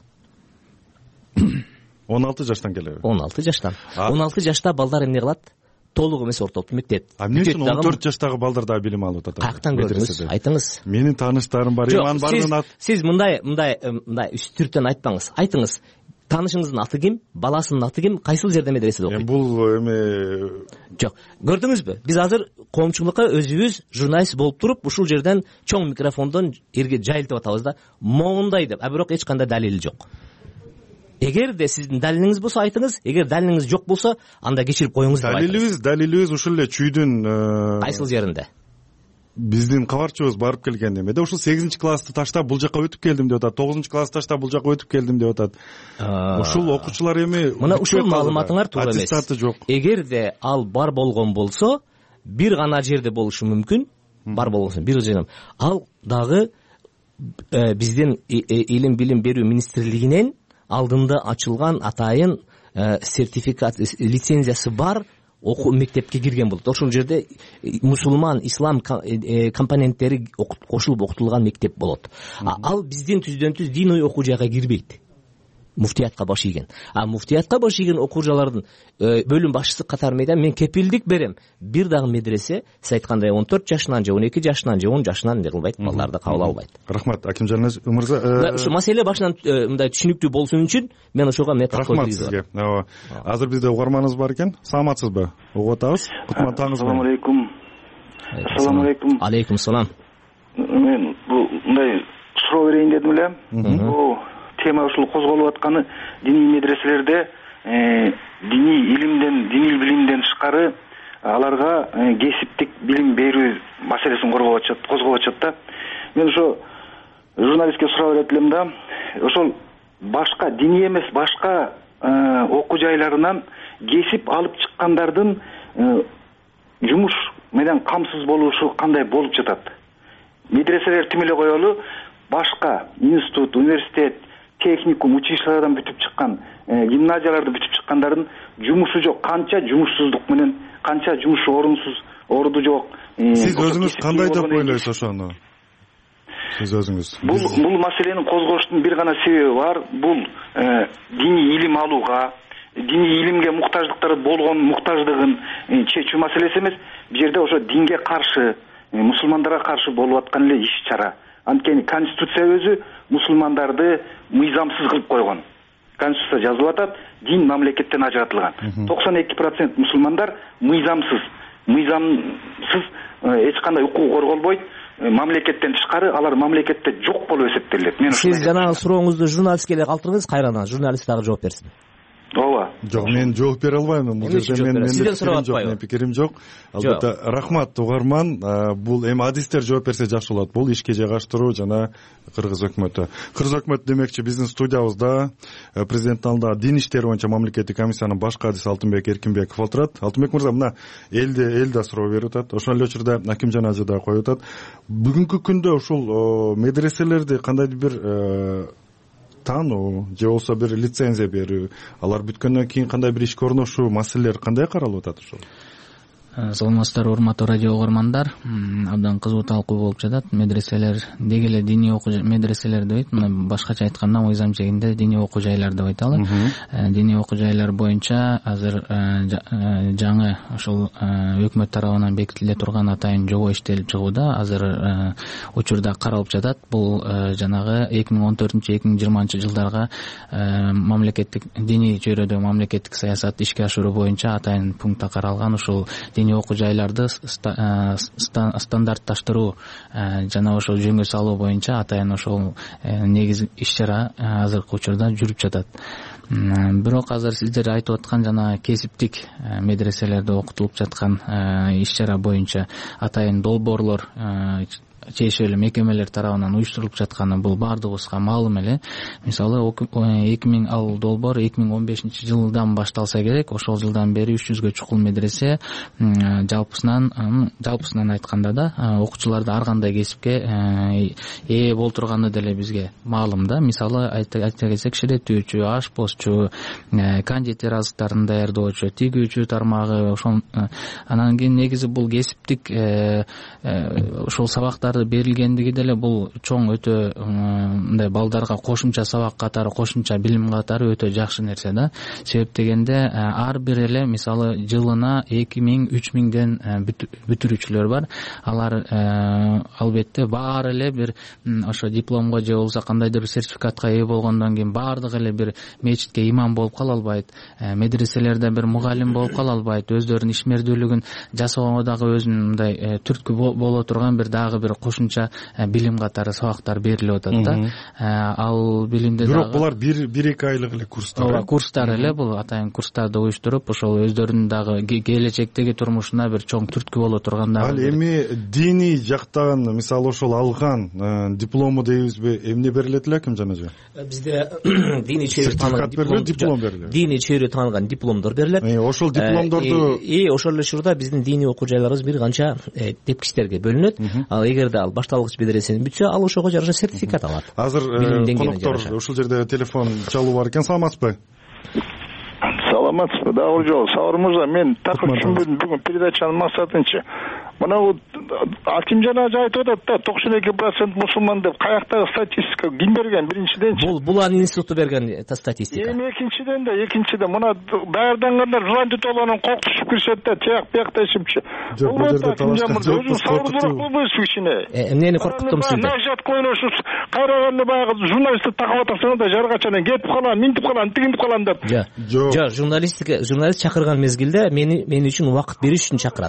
он алты жаштан келеби? он алты жаштан. он алты жашта балдар эмне кылат? Толук эмес ортолуктуу мектеп. А эмне үчүн он төрт жаштагы балдар дагы билим алып атат? Каяктан көрдүңүз? Айтыңыз. Менин тааныштарым бар. Жок, сиз, сиз мындай мындай мындай үстүртөн айтпаңыз. Айтыңыз. Таанышыңыздын аты ким? Баласынын аты ким? Кайсыл жерде медреседе окуйт? Эми бул эме жок. Көрдүңүзбү? Биз азыр коомчулукка өзүбүз журналист болуп туруп, ушул жерден чоң микрофондон эрге жайылтып атабыз да. Моундай деп, а бирок эч кандай далили жок. Эгерде сиздин далилиңиз болсо айтыңыз, эгер далилиңиз жок болсо, анда кечирип коюңуз деп айтыңыз. Далилибиз, далилибиз ушул эле чүйдүн кайсыл жеринде? Биздин кабарчыбыз барып келген эмеде ушул сегизинчи классты таштап бул жака өтүп келдим деп атат. тогузунчу классты таштап бул жака өтүп келдим деп атат. Ушул окуучулар эми мына ушул маалыматыңар туура эмес. Аттестаты жок. Эгерде ал бар болгон болсо, бир гана жерде болушу мүмкүн. Бар болгонсо бир жерде. Ал дагы биздин илим билим берүү министрлигинен алдында ачылган атайын сертификат, лицензиясы бар окуу мектепке кирген болот. Ошол жерде мусулман, ислам компоненттери кошулуп окутулган мектеп болот. Ал биздин түздөн түз диний окуу жайга кирбейт. Муфтиятка баш ийген. А муфтиятка баш ийген окуучулардын бөлүм башчысы катары менен мен кепилдик берем. Бир дагы медресе, сиз айткандай он төрт жашынан же он эки жашынан же он жашынан не кылбайт, балдарды кабыл албайт. Рахмат, Акимжан мырза. Ушу маселе башынан мындай түшүнүктүү болсун үчүн мен ошого мета койдум. Рахмат сизге. Азыр бизде угарманыбыз бар экен. Саламатсызбы? Угуп атабыз. Кутман таңыңыз менен. Ассаламу алейкум. Ассаламу алейкум. Алейкум салам. Мен бул мындай суроо берейин дедим эле. Бул тема ушул козголуп атканы диний медреселерде диний илимден, диний билимден тышкары аларга кесиптик билим берүү маселесин коргоп атышат, козгоп атышат да. Мен ошо журналистке суроо берет элем да. Ошол башка диний эмес, башка окуу жайларынан кесип алып чыккандардын жумуш менен камсыз болушу кандай болуп жатат? Медреселер тим эле коелу, башка институт, университет, техникум, училищелерден бүтүп чыккан, гимназияларды бүтүп чыккандардын жумушу жок. Канча жумушсуздук менен, канча жумуш орунсуз, орду жок. Сиз өзүңүз кандай деп ойлойсуз ошону? Сиз өзүңүз. Бул бул маселени козгоштун бир гана себеби бар. Бул диний илим алууга, диний илимге муктаждыктары болгон муктаждыгын чечүү маселеси эмес. Бул жерде ошо динге каршы, мусулмандарга каршы болуп аткан эле иш-чара. Анткени конституция өзү мусулмандарды мыйзамсыз кылып койгон. Конституция жазылып атат, дин мамлекеттен ажыратылган. токсон эки процент мусулмандар мыйзамсыз, мыйзамсыз эч кандай укугу корголбойт. Мамлекеттен тышкары алар мамлекетте жок болуп эсептелет. Мен сиз жанагы сурооңузду журналистке эле калтырдыңыз, кайрана журналист дагы жооп берсин. Ооба. Жок, мен жооп бере албайм. Бул жерде мен сизден сурап атпайбы? Менин пикирим жок. Албетте, рахмат угарман. Бул эми адистер жооп берсе жакшы болот. Бул ишке жайгаштыруу жана Кыргыз өкмөтү. Кыргыз өкмөтү демекчи биздин студиябызда президенттин алдында дин иштери боюнча мамлекеттик комиссиянын башкы адиси Алтынбек Эркинбеков отурат. Алтынбек мырза, мына элде элде суроо берип атат. Ошол эле учурда Акимжан ажы да коюп атат. Бүгүнкү күндө ушул медреселерди кандайдыр бир таануу же болбосо бир лицензия берүү, алар бүткөндөн кийин кандай бир ишке орношуу маселелер кандай каралып атат ошол? саламатсыздарбы урматтуу радио угармандар. Абдан кызуу талкуу болуп жатат. Медреселер деги эле диний окуу медреселер дебейт, мына башкача айтканда мыйзам чегинде диний окуу жайлар деп айталы. Диний окуу жайлар боюнча азыр жаңы ошол өкмөт тарабынан бекитиле турган атайын жобо иштелип чыгууда. Азыр учурда каралып жатат. Бул жанагы эки миң он төртүнчү эки миң жыйырманчы жылдарга мамлекеттик диний чөйрөдө мамлекеттик саясат ишке ашыруу боюнча атайын пунктта каралган ушул диний окуу жайларды стандартташтыруу жана ошол жөнгө салуу боюнча атайын ошол негизги иш чара азыркы учурда жүрүп жатат. Бирок азыр сиздер айтып аткан жана кесиптик медреселерде окутулуп жаткан иш чара боюнча атайын долбоорлор чечип эле мекемелер тарабынан уюштурулуп жатканы бул баардыгыбызга маалым эле. Мисалы эки миң ал долбоор эки миң он бешинчи жылдан башталса керек. Ошол жылдан бери үч жүзгө чукул медресе жалпысынан жалпысынан айтканда да окуучуларды ар кандай кесипке ээ болтурганы деле бизге маалым да. Мисалы айта кетсек, ширетүүчү, ашпозчу, кондитер азыктарын даярдоочу, тигүүчү тармагы, ошол анан кийин негизи бул кесиптик ошол сабактар берилгендиги деле бул чоң өтө мындай балдарга кошумча сабак катары, кошумча билим катары өтө жакшы нерсе да. Себеп дегенде ар бир эле мисалы жылына эки миң үч миңден бүтүрүүчүлөр бар. Алар албетте баары эле бир ошо дипломго же болбосо кандайдыр бир сертификатка ээ болгондон кийин баардыгы эле бир мечитке имам болуп кала албайт. Медреселерде бир мугалим болуп кала албайт. Өздөрүнүн ишмердүүлүгүн жасоого дагы өзүнүн мындай түрткү боло турган бир дагы бир кошумча билим катары сабактар берилип атат да. Ал билимде бирок булар бир бир эки айлык эле курстар. Ооба, курстар эле, бул атайын курстарды уюштуруп, ошол өздөрүнүн дагы келечектеги турмушуна бир чоң түрткү боло турган дагы. Ал эми диний жактан мисалы ошол алган диплому дейбизби, эмне берилет эле аким жанажа? Бизде диний чөйрө таанган диплом берилет. Диний чөйрө таанган дипломдор берилет. Ошол дипломдорду и ошол эле учурда биздин диний окуу жайларыбыз бир канча тепкичтерге бөлүнөт. Ал эгерде ал башталгыч медресени бүтсө, ал ошого жараша сертификат алат. Азыр коноктор ушул жерде телефон чалуу бар экен. Саламатсызбы? Саламатсызбы, дагы жол. Саур мырза, мен такыр түшүнбөдүм бүгүн передачанын максатынчы. Мына аким жанажа айтып атат да, токсон эки процент мусулман деп. Каяктагы статистика ким берген биринчиденчи? Бул Булан институту берген статистика. Эми экинчиден да, экинчиден мына даярдангандар жыланды толонун кок түшүп киришет да, тияк биякта ишипчи. Жок, бул жерде талашкан жок. Өзүн сабырдуураак болбойсузбу кичине? Эмнени коркуттум сизди? Нажат коюнушуз, кайраганды баягы журналистти такап атасыңар да, жаргачаны кетип калам, минтип калам, тигинтип калам деп. Жок. Жок, журналистика, журналист чакырган мезгилде мени мен үчүн убакыт бериш үчүн чакырат.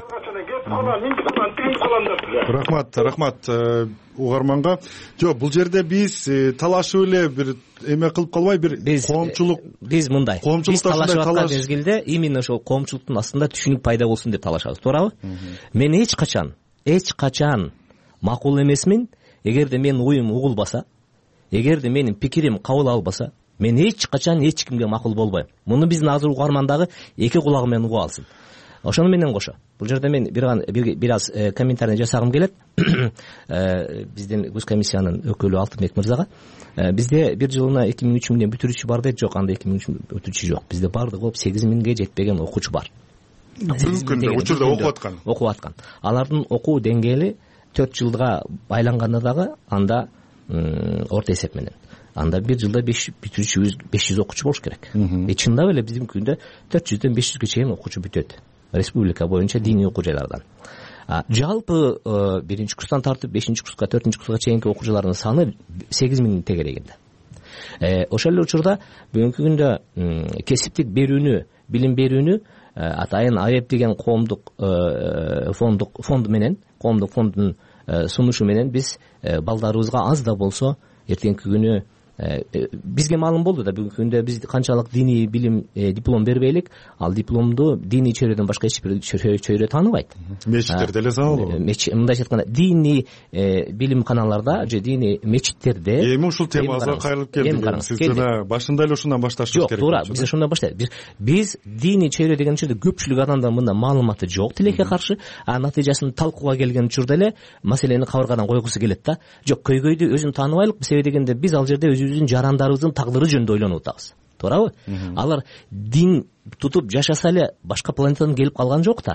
Рахмат, рахмат угарманга. Жок, бул жерде биз талашып эле бир эме кылып калбай, бир коомчулук биз мындай. Биз талашып аткан мезгилде именно ошол коомчулуктун астында түшүнүк пайда болсун деп талашабыз, туурабы? Мен эч качан, эч качан макул эмесмин, эгерде менин оюм угулбаса, эгерде менин пикирим кабыл алынбаса, мен эч качан эч кимге макул болбойм. Муну биздин азыр угармандагы эки кулагы менен угуп алсын. Ошону менен кошо. Бул жерде мен бир бир аз комментарий жасагым келет. Биздин Көз комиссиянын өкүлү Алтынбек мырзага. Бизде бир жылына эки миң үч миңден бүтүрүүчү бар дейт. Жок, анда эки миң үч миң бүтүүчү жок. Бизде бардыгы сегиз миңге жетпеген окуучу бар. Бүгүнкү күндө учурда окуп аткан. Окуп аткан. Алардын окуу деңгээли төрт жылга байланганда дагы анда орто эсеп менен. Анда бир жылда беш бүтүүчү беш жүз окуучу болуш керек. Э чындап эле биздин күндө төрт жүздөн беш жүзгө чейин окуучу бүтөт. Республика боюнча диний окуу жайлардан. Жалпы биринчи курстан тартып бешинчи курска, төртүнчү курска чейинки окуучулардын саны сегиз миңдин тегерегинде. Ошол эле учурда бүгүнкү күндө кесиптик берүүнү, билим берүүнү атайын АЭП деген коомдук фондук фонд менен, коомдук фонддун сунушу менен биз балдарыбызга аз да болсо эртеңки күнү бизге маалым болду да, бүгүнкү күндө биз канчалык диний билим диплом бербейлик, ал дипломду диний чөйрөдөн башка эч бир чөйрө тааныбайт. Мечиттерде эле саналбы? Мындайча айтканда, диний билим каналларда же диний мечиттерде. Эми ушул темага кайрылып келдик. Сиз жана башында эле ушундан башташыбыз керек. Жок, туура, биз ошондон баштайбыз. Биз диний чөйрө деген учурда көпчүлүк адамдар мында маалыматы жок, тилекке каршы, а натыйжасын талкууга келген учурда эле маселени кабыргадан койгусу келет да. Жок, көйгөйдү өзүн тааныбайлык, себеби дегенде биз ал жерде өзүбүздүн жарандарыбыздын тагдыры жөнүндө ойлонуп атабыз. Туурабы? Алар дин тутуп жашаса эле башка планетадан келип калган жок да.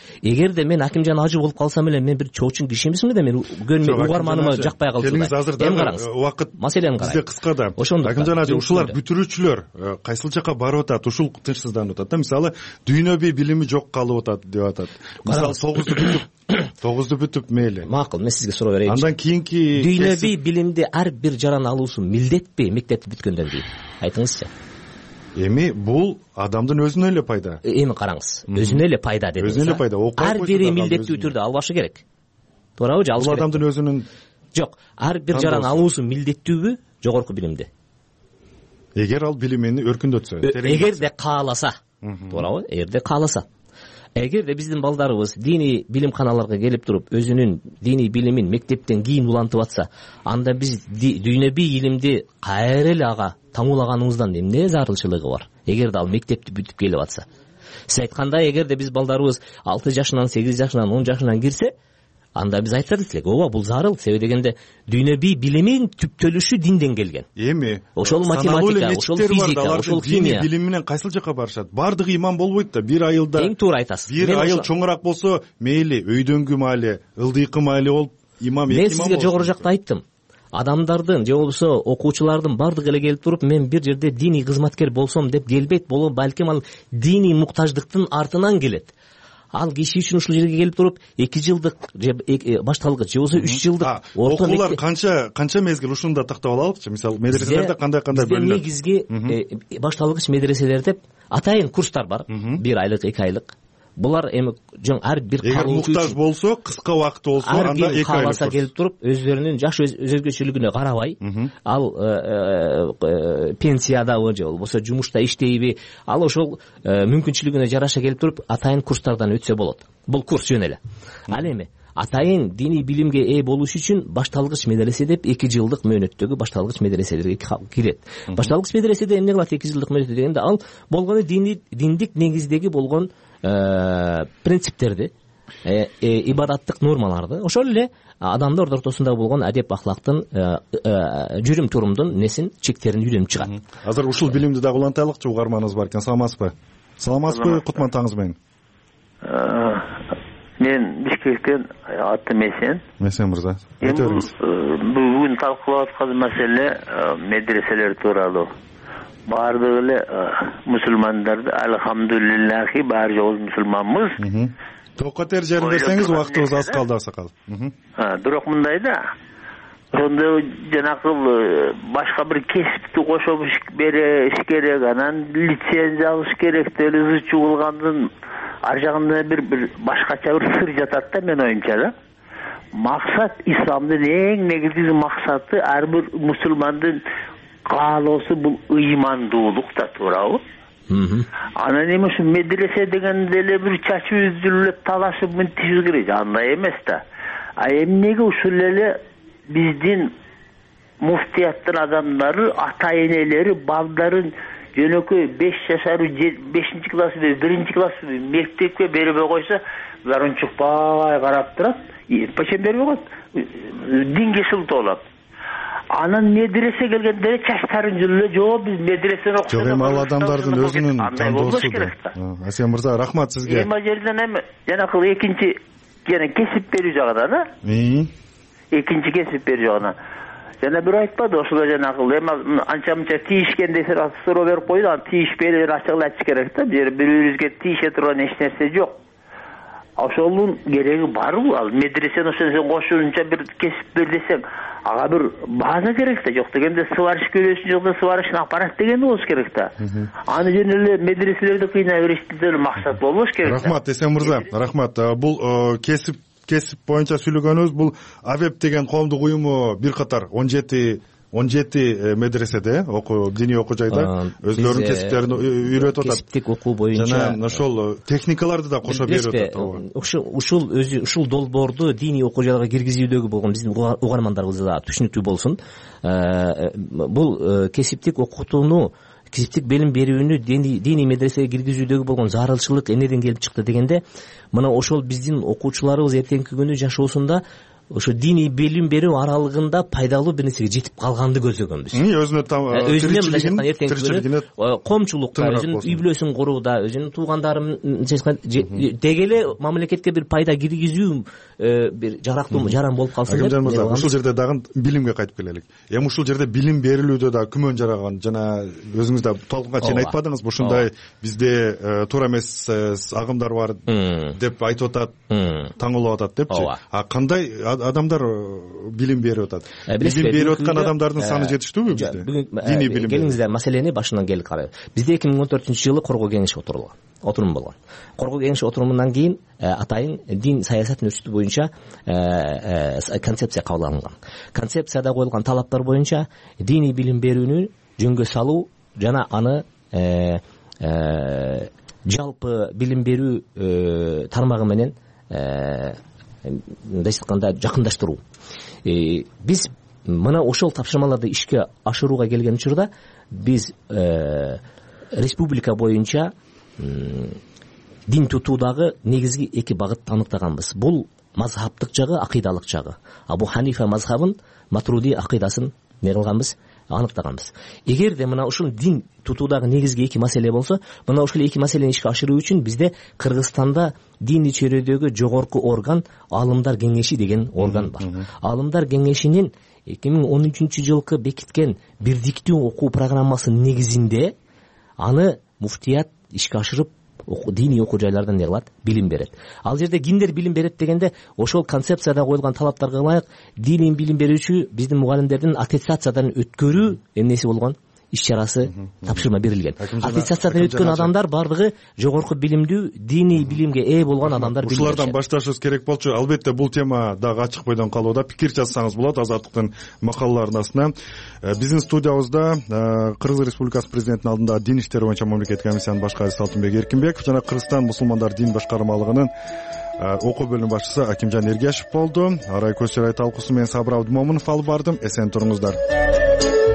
эгерде мен Акимжан Ажы болуп калсам эле мен бир чоочун киши эмесмин да, мен көрмөй угарманыма жакпай калчу. Келиңиз, азыр дагы караңыз, убакыт маселени карайын. бизде кыска да. Акимжан Ажы, ушулар бүтүрүүчүлөр кайсыл жака барып атат, ушул тынчсызданып атат да. Мисалы дүйнөбүй билими жок калып атат деп атат. Мисалы тогузду бүтүп тогузду бүтүп мейли. Макул, мен сизге суроо берейинчи. Андан кийинки дүйнөбүй билимди ар бир жаран алуусу милдетпи мектепти бүткөндөн кийин? Айтыңызчы. Эми бул адамдын өзүнө эле пайда. Эми караңыз, өзүнө эле пайда дедиңиз. Өзүнө эле пайда. Ар бири милдеттүү түрдө албашы керек. Туурабы же алыш керек? Бул адамдын өзүнүн жок, ар бир жаран алуусу милдеттүүбү жогорку билимди? Эгер ал билимини өркүндөтсө, эгерде кааласа, туурабы? Эгерде кааласа. Эгерде биздин балдарыбыз диний билимканаларга келип туруп өзүнүн диний билимин мектептен кийин улантып атса, анда биз дүйнөбүй илимди кайра эле ага тамуулаганыбыздан эмне зарылчылыгы бар? Эгерде ал мектепти бүтүп келип атса. Сиз айткандай, эгерде биз балдарыбыз алты жашынан, сегиз жашынан, он жашынан кирсе, анда биз айтар элек, ооба бул зарыл. Себеби дегенде дүйнөбүй билимин түптөлүшү динден келген. Эми ошол математика, ошол физика, ошол химия. Диний билим менен кайсыл жака барышат? Бардыгы иман болбойт да. Бир айылда эң туура айтасыз. Бир айыл чоңураак болсо, мейли өйдөңгү маали, ылдыйкы маали болуп, имам эки имам. Мен сизге жогору жакта айттым. Адамдардын же болбосо окуучулардын бардыгы эле келип туруп, мен бир жерде диний кызматкер болсом деп келбейт, боло балким ал диний муктаждыктын артынан келет. Ал киши үчүн ушул жерге келип туруп эки жылдык же башталгыч же болбосо үч жылдык окуулар канча канча мезгил ушунда тактап алалычы? Мисалы медреселерде кандай кандай бөлүнөт? Негизги башталгыч медреселерде атайын курстар бар, бир айлык, эки айлык. Булар эми жоң ар бир калуучу муктаж болсо, кыска убакыт болсо, анда эки айлык кааласа келип туруп, өзлөрүнүн жаш өзгөчөлүгүнө карабай, ал пенсиядабы же болбосо жумушта иштейби, ал ошол мүмкүнчүлүгүнө жараша келип туруп атайын курстардан өтсө болот. Бул курс жөн эле. Ал эми атайын диний билимге ээ болуш үчүн башталгыч медресе деп эки жылдык мөөнөттөгү башталгыч медреселерге кирет. Башталгыч медреседе эмне кылат эки жылдык мөөнөттө дегенде, ал болгону диндик негиздеги болгон принциптерди, ибадаттык нормаларды, ошол эле адамдар ортосунда болгон адеп ахлактын, жүрүм турумдун несин, чектерин үйрөнүп чыгат. Азыр ушул билимди дагы улантайлыкчы, угарманыбыз бар экен. Саламатсызбы? Саламатсызбы, Кутман, таңыңыз менен. Мен Бишкектен, атым Месен. Месен мырза, айтыңыз. Бүгүн талкуулап аткан маселе медреселер тууралуу. Бардыгы эле мусулмандарды алхамдулиллахи баары жолу мусулманбыз. Токотер жерин берсеңиз, убактыбыз аз калды, аксакал. Бирок мындай да, ошондо жанакы башка бир кесипти кошуп бериш керек, анан лицензия алыш керек, телевизорчу кылгандын ар жагында бир бир башкача бир сыр жатат да, мен оюмча да. Максат, исламдын эң негизги максаты ар бир мусулмандын каалоосу бул ыймандуулук да, туурабы? Анан эми ушу медресе дегенде эле бир чачып үзүлүп талашып мынтишип керек, андай эмес да. А эмнеге ушул эле биздин муфтияттын адамдары, ата энелери балдарын жөнөкөй беш жашар, бешинчи класс, биринчи класс мектепке бербей койсо, булар унчукпай карап турат. Почем бербей коет? Динге шылтоо болот. Анан медресе келгенде эле чачтарын жылы, жок биз медресени окуп. Жок, эми ал адамдардын өзүнүн тандоосу да. Асен мырза, рахмат сизге. Эми жерден эми жанакы экинчи жана кесип берүү жагынан, а? Экинчи кесип берүү жагынан. Жана бир айтпады, ошол жанакы эми анча-мынча тийишкенде суроо берип койду, аны тийишпей ачык айтыш керек да. Бири-бирибизге тийише турган эч нерсе жок. Ошолдун кереги барбы? Ал медресени ошондой кошуунча бир кесип бер десең, ага бир база керек да. Жок дегенде сварыш көрөсүн, жокта сварыштын аппарат деген болуш керек да. Аны жөн эле медреселерди кыйнай бериштен максат болбош керек. Рахмат, Эсен мырза, рахмат. Бул кесип кесип боюнча сүйлөгөнүбүз, бул АВЭП деген коомдук уюму бир катар он жети он жети медреседе, окуу диний окуу жайда өзлөрүнүн кесиптерин үйрөтүп атат. Кесиптик окуу боюнча жана ошол техникаларды да кошо берип атат. Ушул өзү ушул долбоорду диний окуу жайга киргизүүдөгү болгон биздин угармандарыбыз да түшүнүктүү болсун. Бул кесиптик окутууну, кесиптик билим берүүнү диний медресеге киргизүүдөгү болгон зарылчылык эмнеден келип чыкты дегенде, мына ошол биздин окуучуларыбыз эртеңки күнү жашоосунда ошо диний билим берүү аралыгында пайдалуу бир нерсеге жетип калганды көздөгөнбүз. өзүнө өзүнө мындайча айтканда эртеңки коомчулукка, өзүнүн үй бүлөсүн курууда, өзүнүн туугандарын деги эле мамлекетке бир пайда киргизүү бир жарактуу жаран болуп калсын деп. Акимжан мырза, ушул жерде дагы билимге кайтып келелик. Эми ушул жерде билим берилүүдө да күмөн жараган, жана өзүңүз да толкунга чейин айтпадыңызбы, ушундай бизде туура эмес агымдар бар деп айтып атат, таңылып атат депчи. А кандай адамдар билим берип атат? Билим берип аткан адамдардын саны жетиштүүбү бизде? Диний билим. Келиңиздер, маселени башынан келип карайлы. Бизде эки миң он төртүнчү жылы коргоо кеңеши отурулган. Отурум болгон. Коргоо кеңеши отурумунан кийин атайын дин саясатын өрчүтүү боюнча концепция кабыл алынган. Концепцияда коюлган талаптар боюнча диний билим берүүнү жөнгө салуу жана аны жалпы билим берүү тармагы менен мындайча айтканда жакындаштыруу. Биз мына ошол тапшырмаларды ишке ашырууга келген учурда биз республика боюнча дин тутуудагы негизги эки багытты аныктаганбыз. Бул мазхабтык жагы, акыйдалык жагы. Абу Ханифа мазхабын, Матруди акыйдасын не кылганбыз, аныктаганбыз. Эгерде мына ушул дин тутуудагы негизги эки маселе болсо, мына ушул эки маселени ишке ашыруу үчүн бизде Кыргызстанда диний чөйрөдөгү жогорку орган Аалымдар кеңеши деген орган бар. Аалымдар кеңешинин эки миң он үчүнчү жылкы бекиткен бирдиктүү окуу программасынын негизинде аны муфтият ишке ашырып диний окуу жайлардан не кылат, билим берет. Ал жерде кимдер билим берет дегенде, ошол концепцияда коюлган талаптарга ылайык диний билим берүүчү биздин мугалимдердин аттестациядан өткөрүү эмнеси болгон, иш-чарасы тапшырма берилген. Аттестациядан өткөн адамдар бардыгы жогорку билимдүү, диний билимге ээ болгон адамдар. Ушулардан башташыбыз керек болчу. Албетте бул тема дагы ачык бойдон калууда. Пикир жазсаңыз болот Азаттыктын макалаларынын астына. Биздин студиябызда Кыргыз Республикасы президентинин алдында дин иштери боюнча мамлекеттик комиссиянын башкарчысы Алтынбек Эркинбеков жана Кыргызстан мусулмандар дин башкармалыгынын окуу бөлүм башчысы Акимжан Эргешев болду. Арай көз чырай талкуусу менен Сабыр Абдымомунов алып бардым. Эсен туруңуздар.